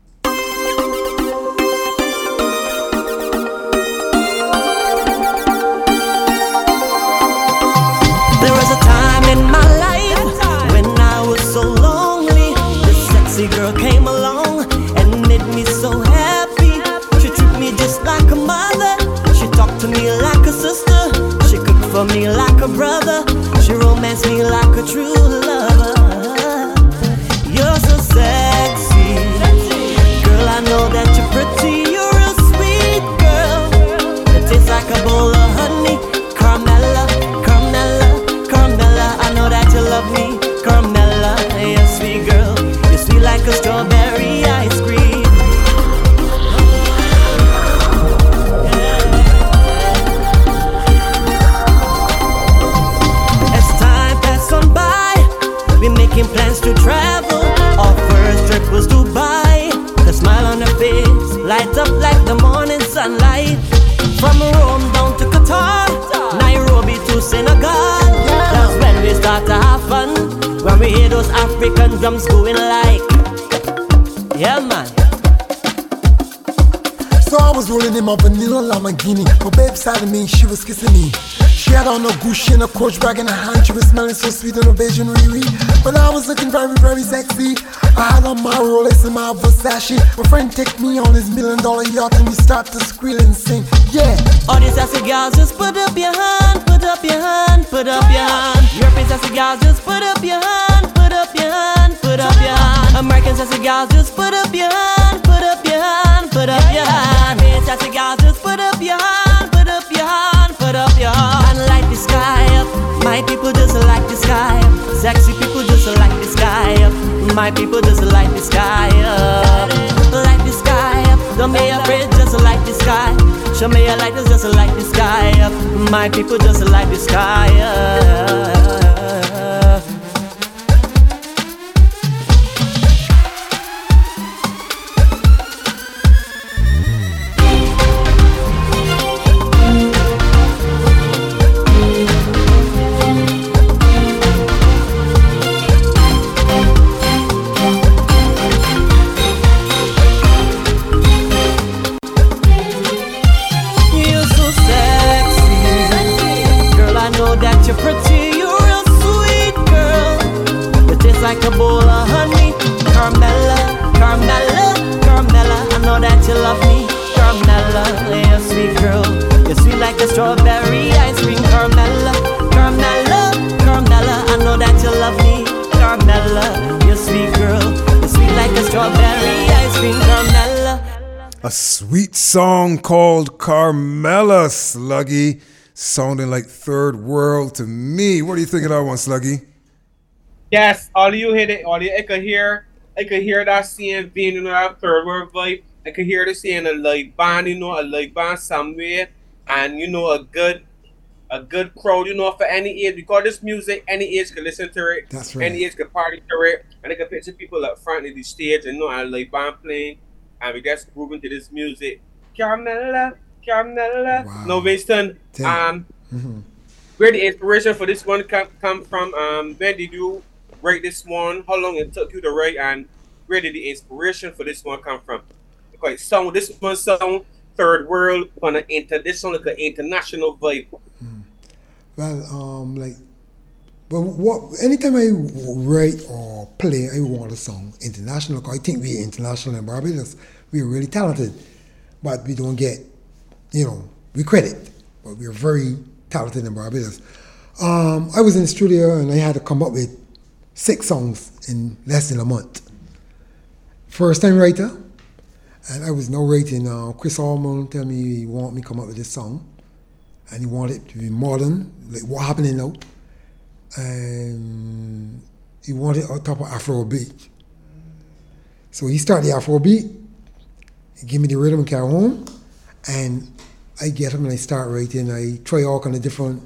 There was a time in my life when I was so lonely. This sexy girl came along and made me so happy. She treated me just like a mother. She talked to me like a sister. She cooked for me like a brother. She romanced me like a true lover. You're so sexy, girl. I know that you're pretty. You're a sweet girl. It tastes like a bowl of honey. Carmela, Carmela, Carmela. I know that you love me, Carmela. You're sweet girl. You're sweet like a strawberry ice cream. As time passed on by, we're making plans to travel. Our first trip was Dubai. The smile on her face lights up like the morning sunlight. From Rome down to Qatar, Nairobi to Senegal. That's when we start to have fun. When we hear those African drums going like, yeah man. So I was rolling in my vanilla Lamborghini. My babe side of me, she was kissing me. She had on a Gucci and a Coach bag in her hand. She was smelling so sweet on a Beijing Riri. But I was looking very, very sexy. I had on my Rolex and my Versace. My friend take me on his $1 million yacht and we start to squeal and sing. Yeah. All these sassy gals, just put up your hand, put up your hand, put up your hand. European sassy gals, just put up your hand, put up your hand, put up your hand. American sassy gals, just put up your hand, put up your hand, put up your hand. European sassy gals, just put up your hand, put up your hand, put up your hand. And light the sky up, my people just light the sky up. Sexy people just light the sky up. My people just light the sky up. Light the sky up. Don't be afraid, just light the sky. Show me your light, just light the sky up. My people just light the sky up. That you're pretty, you're real sweet, girl. You taste like a bowl of honey. Carmela, Carmela, Carmela. I know that you love me, Carmela. You're a sweet girl. You're sweet like a strawberry ice cream, Carmela, Carmela, Carmela. I know that you love me, Carmela. You're a sweet girl. You're sweet like a strawberry ice cream, Carmela. A sweet song called Carmela, Sluggy. Sounding like Third World to me. What do you think of that one, Sluggy? Yes, all you hit it. All you, I could hear that scene being in that Third World vibe. I could hear the scene a live band, a live band somewhere, and a good crowd, for any age. Because this music, any age can listen to it. That's right. Any age can party to it, and I can picture people up front of the stage and a live band playing, and we just grooving to this music. Carmela. Wow. No, Winston. Where the inspiration for this one come from? When did you write this one? How long it took you to write? And where did the inspiration for this one come from? Because this one sound Third World on this sound like an international vibe. Well, like, but what? Anytime I write or play, I want a song international. 'Cause I think we're international in Barbados. We're really talented, but we don't get, we credit. But we're very talented in Barbados. I was in the studio and I had to come up with 6 songs in less than a month. First time writer, and I was narrating. Chris Allman tell me he want me come up with this song, and he wanted it to be modern, like what happening now, and he wanted it on top of Afrobeat. So he started the Afrobeat, he give me the rhythm and carry home, and I get him and I start writing. I try all kind of different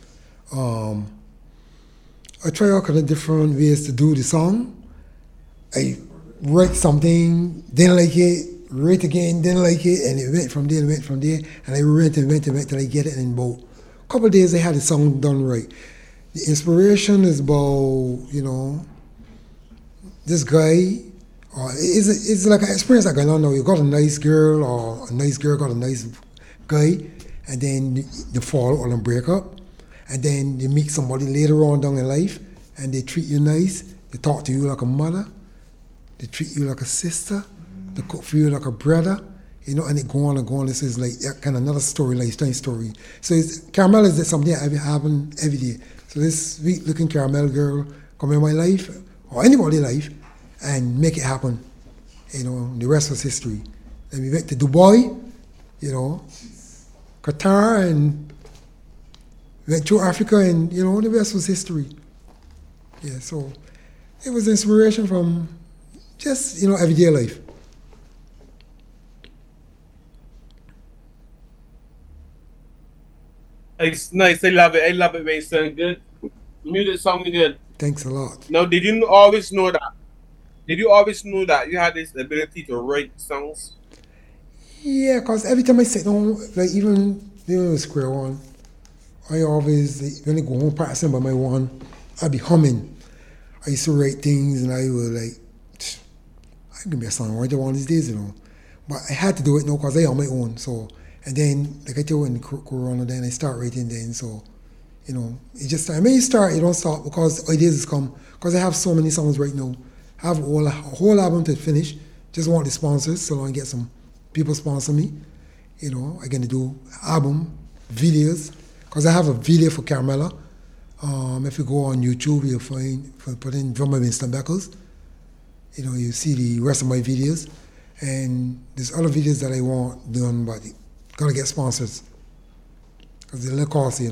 ways to do the song. I write something, didn't like it, write again, didn't like it, and it went from there, and I went till I get it in about a couple of days I had the song done right. The inspiration is about, this guy, or it's like an experience like I don't know, you got a nice girl, or a nice girl got a nice guy, and then they fall or break up, and then you meet somebody later on down in life, and they treat you nice, they talk to you like a mother, they treat you like a sister, they cook for you like a brother, and it go on and go on. This is like kind of another story, lifestyle story. So Caramel is something that happen every day. So this sweet looking Caramel girl come in my life, or anybody's life, and make it happen. The rest was history. Then we went to Dubai, Qatar, and went to Africa, and the rest was history. Yeah, so it was inspiration from just everyday life. It's nice. I love it, Winston. Good. Music sounding good. Thanks a lot. Now, did you always know that? Did you always know that you had this ability to write songs? Yeah, because every time I sit down, like even square one, I always, when I go home practicing by my one, I'd be humming. I used to write things and I would like, I can be a songwriter one of these days, But I had to do it now because I on my own. So, and then, like I tell you, when the Corona, then I start writing then. So, it just, I mean, you start, you don't stop because ideas come. Because I have so many songs right now. I have a whole album to finish. Just want the sponsors, so I get some people sponsor me. I'm going to do album, videos. Because I have a video for Caramella. If you go on YouTube, you'll put in Drummer Winston Beckles. You see the rest of my videos. And there's other videos that I want done, but gotta get sponsors. Because they're a little costly,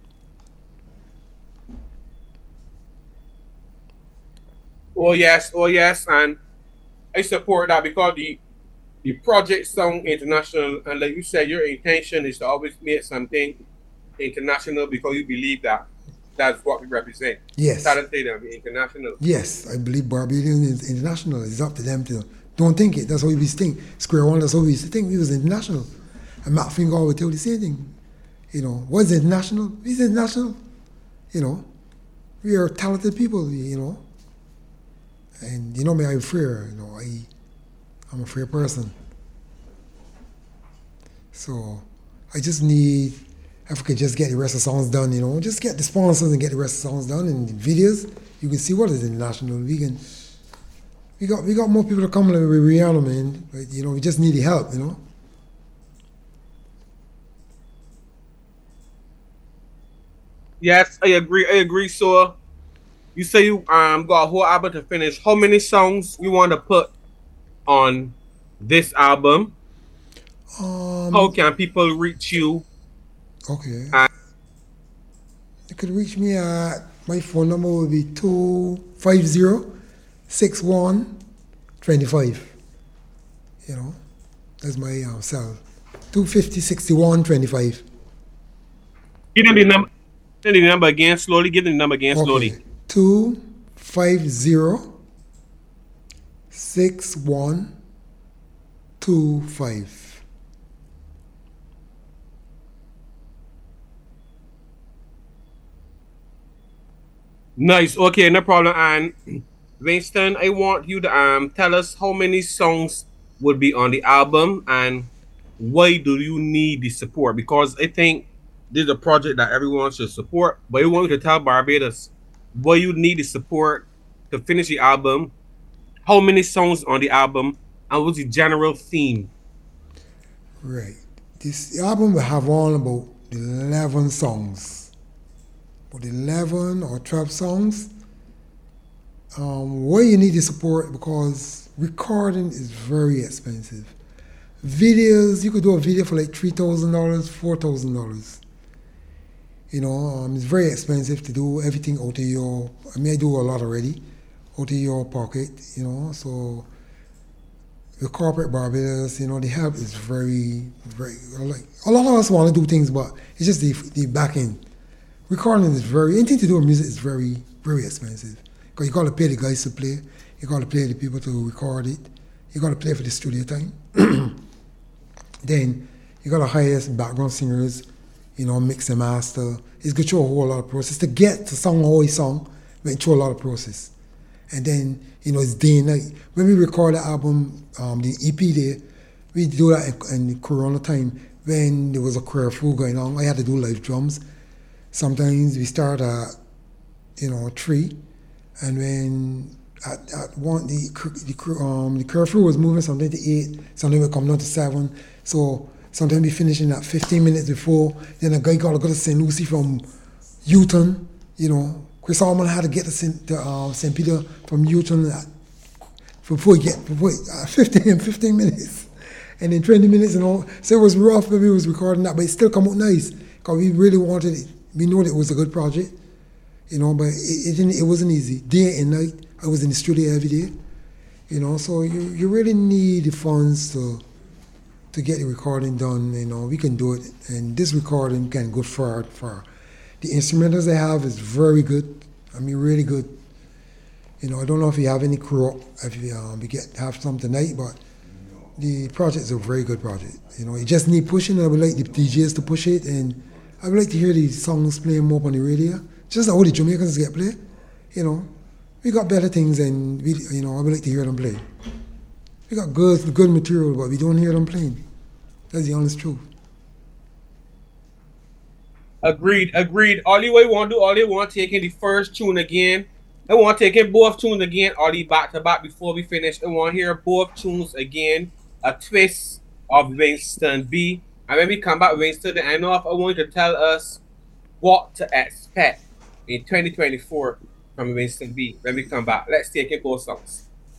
Oh yes, and I support that because the project sound international, and like you said, your intention is to always make something international because you believe that that's what we represent. Yes. Talented and international. Yes, I believe Barbadian is international. It's up to them to don't think it. That's how we used to think. Square one, that's how we used to think. We was international. And Matt Finger would tell the same thing. What's international? He's international. We are talented people, And me, I'm fair, I'm a fair person. So I just need, if I could just get the rest of the songs done, just get the sponsors and get the rest of the songs done and the videos, you can see what is international. We got more people to come like with Rihanna, man. But we just need the help, Yes, I agree. So you say you got a whole album to finish. How many songs you want to put on this album? How can people reach you? Okay. You could reach me at, my phone number will be 250-6125. That's my cell. 250-6125. Give them the number. Give them the number again slowly. Give them the number again slowly. 250-6125. Nice. Okay, no problem. And Winston, I want you to tell us how many songs would be on the album and why do you need the support? Because I think this is a project that everyone should support. But we want you to tell Barbados what you need to support to finish the album, how many songs on the album, and what's the general theme. Right. This album will have all about 11 songs. About 11 or 12 songs. What you need to support, because recording is very expensive. Videos, you could do a video for like $3,000, $4,000. You know, it's very expensive to do everything out of your, I mean, I do a lot already, out of your pocket, you know, so the corporate Barbados, you know, the help is very, very, like, a lot of us want to do things, but it's just the back end. Recording is very, anything to do with music is very, very expensive. Because you got to pay the guys to play, you got to pay the people to record it, you got to play for the studio time. Then you got to hire background singers, you know, mix and master. It's going to show a whole lot of process. To get to song how he song, it show a lot of process. And then, you know, it's day and night. When we record the album, the EP there, we do that in the Corona time when there was a curfew going on. I had to do live drums. Sometimes we start at, 3, and when at 1, the curfew was moving sometimes to 8, sometimes we come down to 7. So sometimes we finishing at 15 minutes before. Then a guy got to go to St. Lucie from Houghton, you know. Chris Allman had to get to St. Peter from Houghton before 15 minutes. And then 20 minutes and all. So it was rough when we was recording that, but it still come out nice. Because we really wanted it. We knew that it was a good project, you know, but it wasn't easy. Day and night, I was in the studio every day, you know, so you really need the funds to get the recording done, you know. We can do it, and this recording can go far. The instrumentals they have is very good, I mean, really good. You know, I don't know if you have any crew, if you have some tonight, but the project is a very good project. You know, it just need pushing, and I would like the DJs to push it, and I would like to hear these songs playing more on the radio, just how the Jamaicans get played. You know, we got better things, and I would like to hear them play. We got good material, but we don't hear them playing. That's the honest truth. Agreed. All you want to take in the first tune again. I want to take in both tunes again, all the back to back before we finish. I want to hear both tunes again. A twist of Winston B. And when we come back, Winston, the end off, I want you to tell us what to expect in 2024 from Winston B. When we come back, let's take in both songs.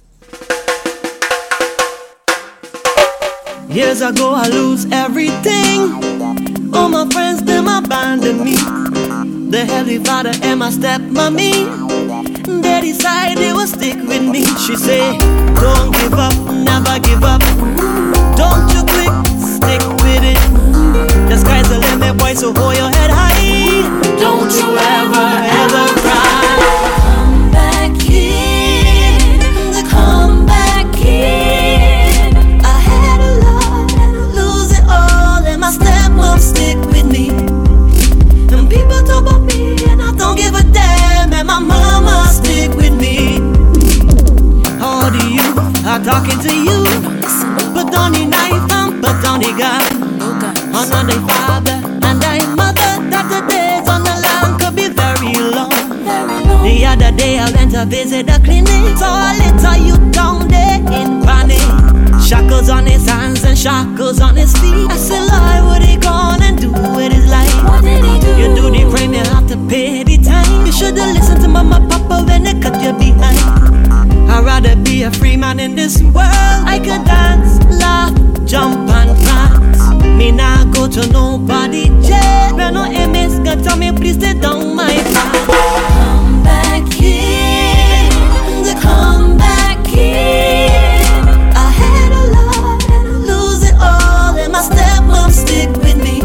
Years ago I lose everything. All my friends, them abandoned me. The Heavenly Father and my stepmommy, they decided they would stick with me. She said, don't give up, never give up. Don't you quit, stick with it. The sky's the limit, boy, so hold your head high. Don't you ever cry. Come back here, come back here. I had a lot and lose it all, and my stepmom stick with me. And people talk about me, and I don't give a damn, and my mama stick with me. All the youth are talking to you. Put down the knife and put down the gun. Honor thy father and thy mother, that the days on the land could be very long. The other day I went to visit the clinic, saw a little youth down there in panic. Shackles on his hands and shackles on his feet. I said, Lord, what he gonna do with his life? What did he do? You do the crime, you have to pay the time. You should've listened to mama, papa when they cut you behind. I'd rather be a free man in this world. I could dance, laugh, jump and prance. Me not go to nobody jail. When no MS gonna tell me please stay down my path. Come back here, come back here. I had a lot and lose it all, and my stepmom stick with me.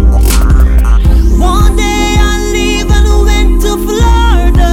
One day I leave and went to Florida.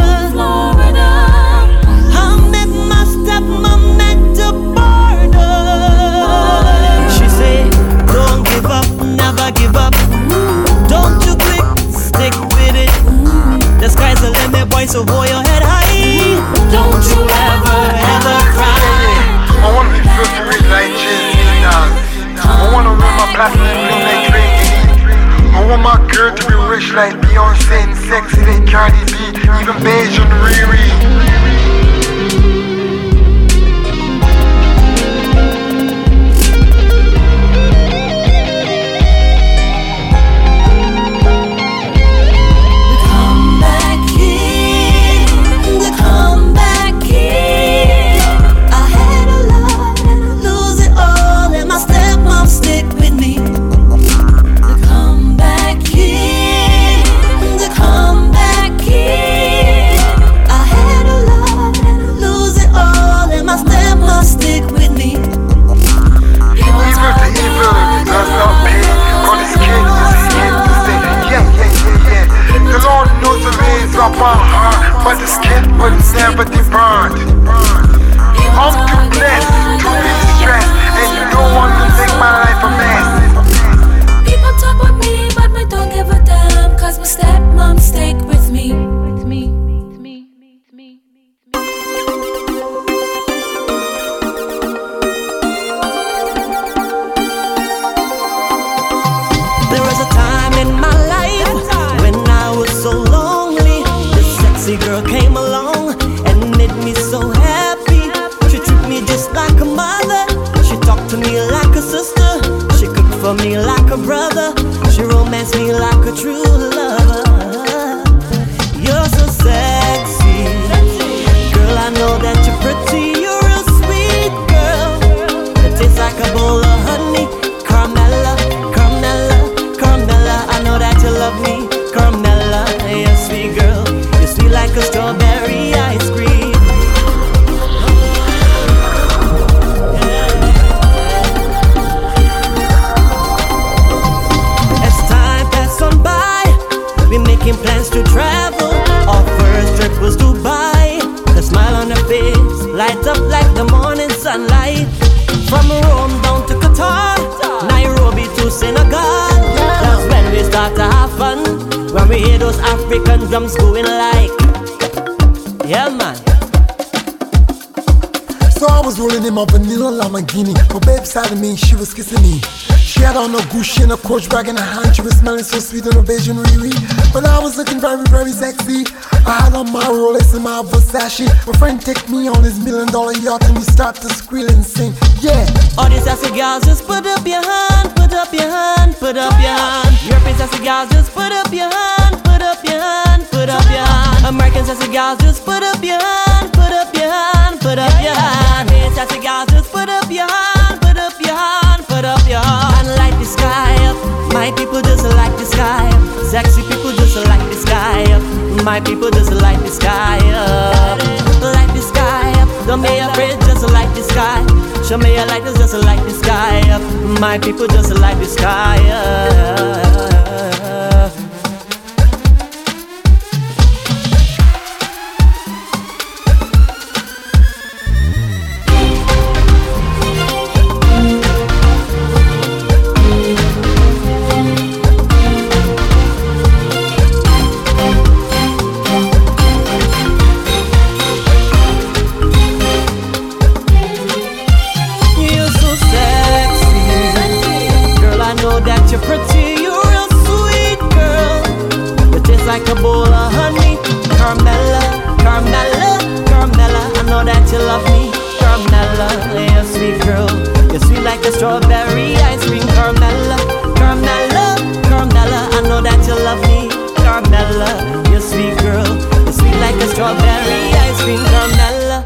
I met my stepmom at the border. She said, don't give up, never give up. Don't you quit, stick with it. The sky's the limit, boy, so hold your head high. Don't you ever cry. I wanna be first to reach like Jay-Z, dog. I wanna wear my platinum ring like Drake. I want my girl to be rich like Beyonce and sexy like Cardi B, even Bajan Riri. Up on her, but the skin will never depart. I'm too blessed to be stressed, and you don't want to make my life a mess. People talk about me, but me don't give a damn, cause my stepmom stick with me. There was a time in my life when I was so lonely. This sexy girl came along and made me so happy. She treated me just like a mother. She talked to me like a sister. She cooked for me like a brother. She romanced me like a true lover. You're so sexy, girl. I know that you're pretty. You're a sweet girl. It tastes like a bowl of honey. Carmella, Carmella, Carmella. I know that you love me, Carmella. You're a sweet girl. You're sweet like a strawberry ice cream. As time passed on by, we making plans to travel. Our first trip was Dubai. The smile on her face lights up like the morning sunlight. From Rome down to Qatar, Nairobi to Senegal. That's when we start to have fun, when we hear those African drums going like, yeah man. So I was rolling in my vanilla Lamborghini. My babe side of me, she was kissing me. She had on a Gucci and a Coach bag in her hand. She was smelling so sweet on a Asian Riri. But I was looking very, very sexy. I had on my Rolex and my Versace. My friend take me on his $1 million yacht and we start to squeal and sing. Yeah. All these sassy girls, just put up your hand, put up your hand, put up your hand. European sassy girls, just put up your hand, put up your hand, put up your hand. American sassy girls, just put up your hand, put up your hand, put up your hand. Hey, sassy girls, just put up your hand, put up your hand, put up your hand. And light the sky up, my people just like the sky up. Sexy people just like the sky up. My people just like the sky up. Light the sky up, don't be afraid, just like the sky. Show me your light, just like the sky up. My people just like the sky up. You're pretty, you're a sweet girl. You taste like a bowl of honey. Carmella, Carmella, Carmella. I know that you love me, Carmella. You're a sweet girl. You're sweet like a strawberry ice cream. Carmella, Carmella, Carmella. I know that you love me, Carmella. You're a sweet girl. You're sweet like a strawberry ice cream. Carmella.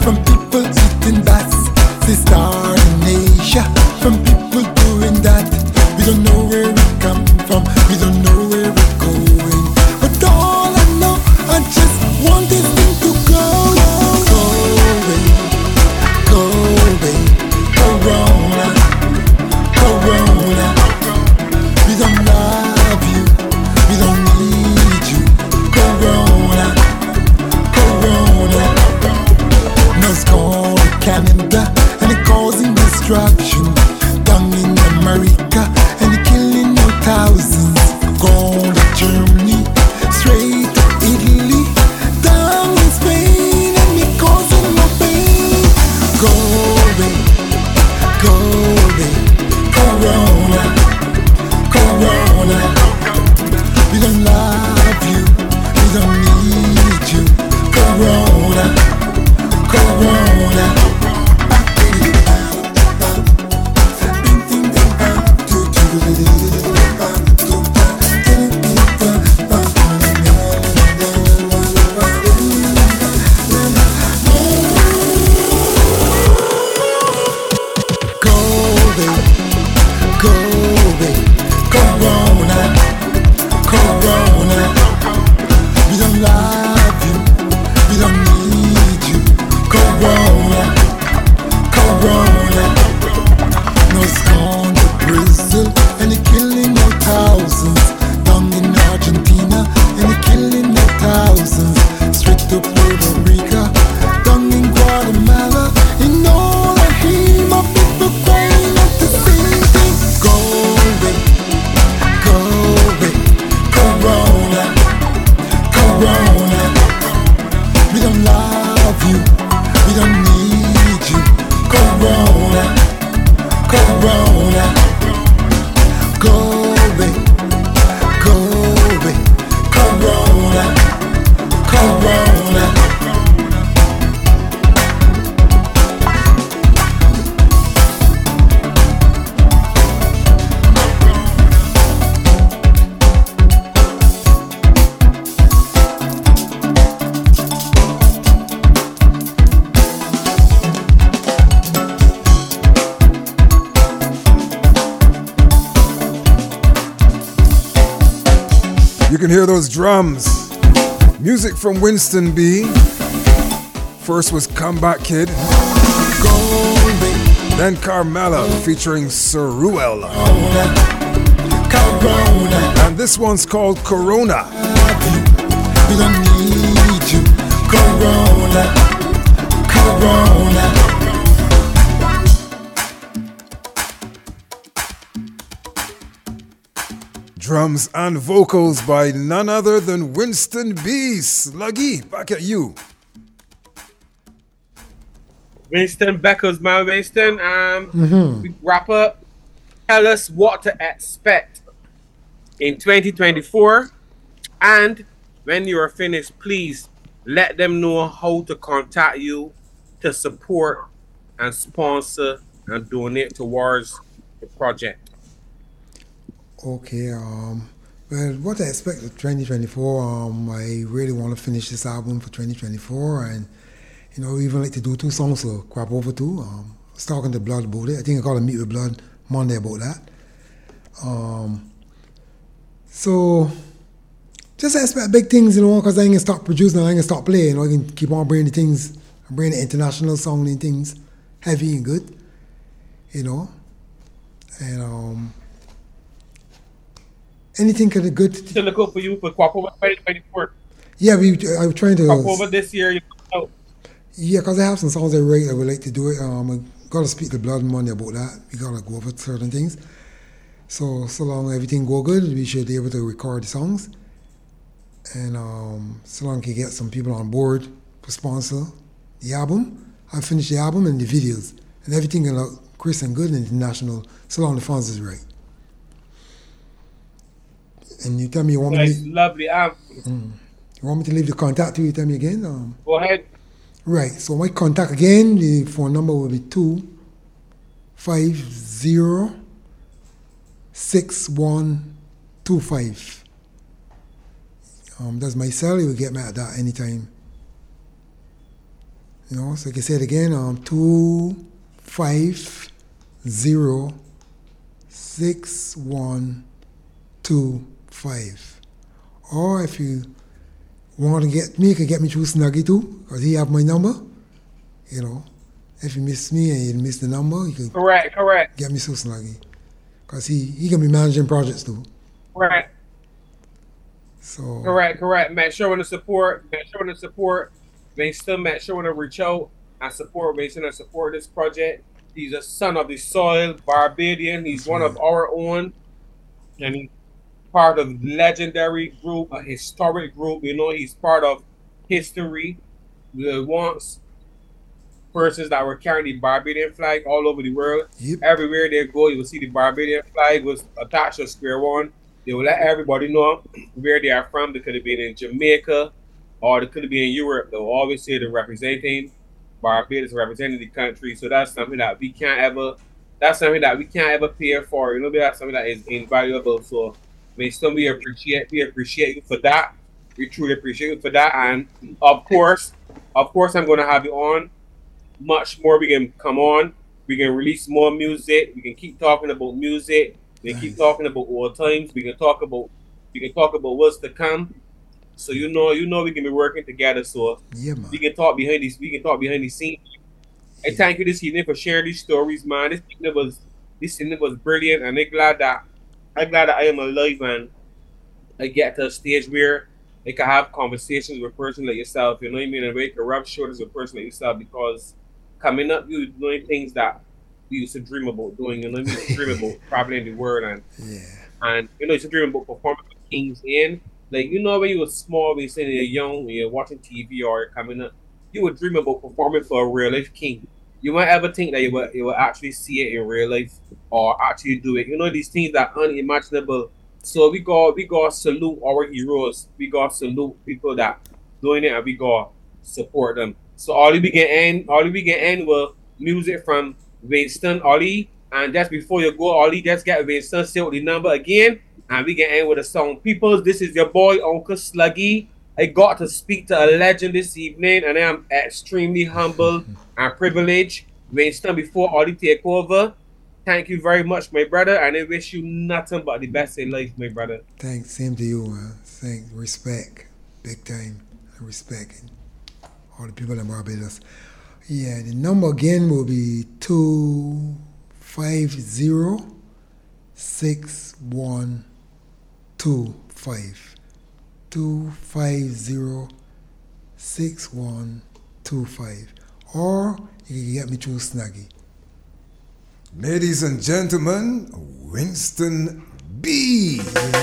From people doing that. Canada, and it causing destruction down in America, and it killing no thousands. Gone to Germany, straight to Italy, down in Spain, and it causing no pain. Go away, Corona, Corona. We don't love you, we don't need you. Corona, Corona. You can hear those drums. Music from Winston B. First was Comeback Kid. Then Carmela featuring Ceruel. And this one's called Corona. We don't need you. Corona, Corona. Drums and vocals by none other than Winston B. Sluggy, back at you. Winston Beckles, man. Winston, we wrap up. Tell us what to expect in 2024. And when you are finished, please let them know how to contact you to support and sponsor and donate towards the project. Okay, well, what I expect of 2024, I really want to finish this album for 2024, and, you know, even like to do 2 songs for Crop Over 2. I was talking to Blood about it. I think I got to meet with Blood Monday about that. So, just expect big things, you know, because I ain't going to stop producing, I ain't going to stop playing, you know, I can keep on bringing the things, bringing the international song and things, heavy and good, you know, and, anything kind of good. To look up for you for Quapover 2024. Yeah, I'm trying to. Quapover this year, you know. Yeah, because I have some songs I write. I would like to do it. I got to speak to Blood Money about that. We got to go over certain things. So long everything go good, we should be able to record the songs. And so long can get some people on board to sponsor the album. I finish the album and the videos. And everything can look crisp and good and international, so long the funds is right. And you tell me you want me to... Lovely. You want me to leave the contact to you? Tell me again. Go ahead. Right. So my contact again, the phone number will be 250-6125. That's my cell. You will get me at that anytime. You know, so I can say it again. 250-6125. Or if you want to get me, you can get me through Snuggy too, because he have my number. You know, if you miss me and you miss the number, you can correct get me through Snuggy, because he can be managing projects too. Right. So correct. Make sure to support. Make sure to reach out. and support Mason and support this project. He's a son of the soil, Barbadian. He's one of our own, and he's part of legendary group, a historic group. You know, he's part of history. The once persons that were carrying the Barbadian flag all over the world. Yep. Everywhere they go, you will see the Barbadian flag was attached to square one. They will let everybody know where they are from. They could have been in Jamaica or they could have been in Europe. They'll always say they're representing Barbados, representing the country. So that's something that we can't ever pay for. You know, that's something that is invaluable. So we appreciate you for that. We truly appreciate you for that. And of course, I'm gonna have you on. Much more we can come on. We can release more music. We can keep talking about music. We can keep talking about old times. We can talk about what's to come. So you know we can be working together. So Yeah, man. we can talk behind the scenes. I thank you this evening for sharing these stories, man. This evening was brilliant, and I'm glad that I am alive and I get to a stage where I can have conversations with a person like yourself. You know what I mean? And we can rub shoulders with a person like yourself, because coming up, you doing things that we used to dream about doing. You know what I mean? We used to dream about traveling the world and you know, you used to dream about performing with Kings in. Like, you know, when you were small, when you say you're young, when you're watching TV or you're coming up, you would dream about performing for a real life king. You won't ever think that you will actually see it in real life or actually do it. You know, these things that are unimaginable. So we go salute our heroes. We go salute people that doing it, and we go support them. So all we can end with music from Winston Ollie. And just before you go, Ollie, just get Winston say the number again. And we can end with a song. People, this is your boy, Uncle Sluggy. I got to speak to a legend this evening, and I am extremely humble and privileged. Winston, before Ollie take over, thank you very much, my brother, and I wish you nothing but the best in life, my brother. Thanks, same to you, man. Thanks, respect, big time, and respect and all the people in Barbados. Yeah, the number again will be 250-6125. 250-6125. Or you can get me through Snuggy. Ladies and gentlemen, Winston B.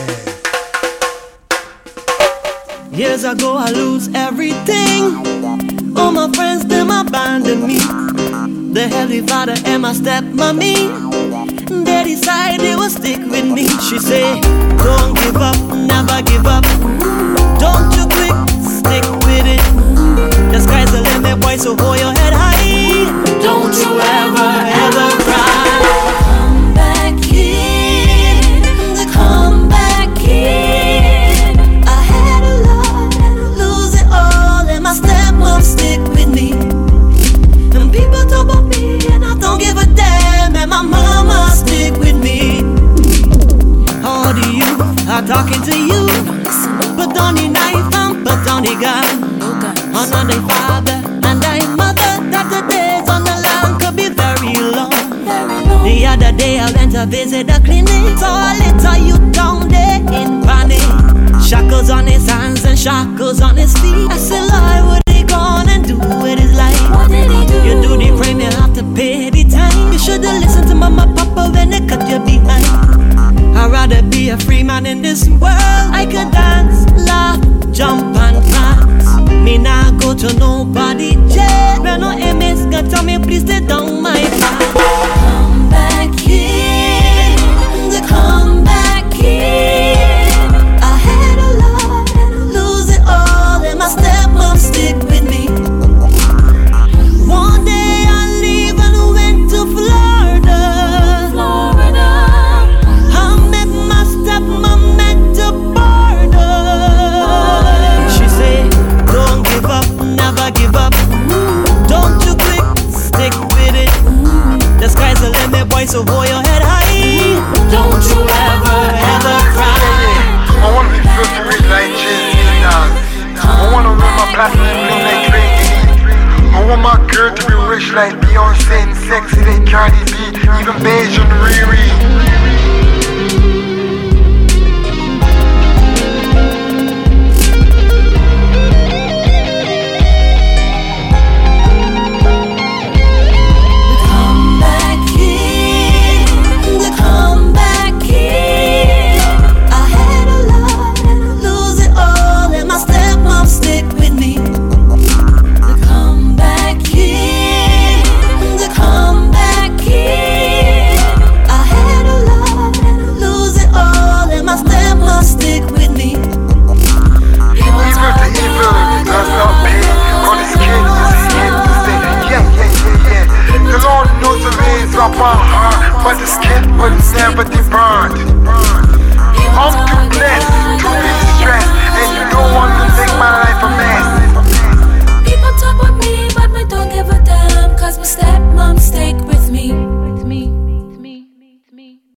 Years ago I lose everything. All my friends, them abandoned me. The Heavenly Father and my stepmommy, they decide they will stick with me. She say, don't give up, never give up. Don't you quit, stick with it. The sky's the limit, boy, so hold your head high. Don't you ever cry. Come back in, come back in. I had a lot and I lose it all, and my stepmom stick with me. And people talk about me and I don't give a damn, and my mama stick with me. All the youth are talking to you. Put on the knife and put on the gun. Honor thy father and thy mother, that the days on the land could be very long. The other day I went to visit the clinic. Saw a little youth down there in panic. Shackles on his hands and shackles on his feet. I said, Lord, what he gonna do with his life? What did he do? You do the crime, you have to pay the time. You should've listened to mama, papa when they cut you behind. I'd rather be a free man in this world. I could dance, laugh, jump and prance. Me nah go to nobody jail. When no MS gonna tell me please stay down my path. Come back in, come back in. I had a lot and I lose it all, and my stepmom stick with me. One day I leave and went to Florida. I met my stepmom at the border. She say, don't give up, never give up. Don't you quit, stick with it. The sky's the limit, boy, so hold your head high. Don't you ever cry. I wanna be filthy rich like Jay-Z, dog. I wanna wear my platinum bling like Drake. I want my girl to be rich like Beyonce and sexy like Cardi B, even Beijing Riri. up on her, but the skin would never be burned.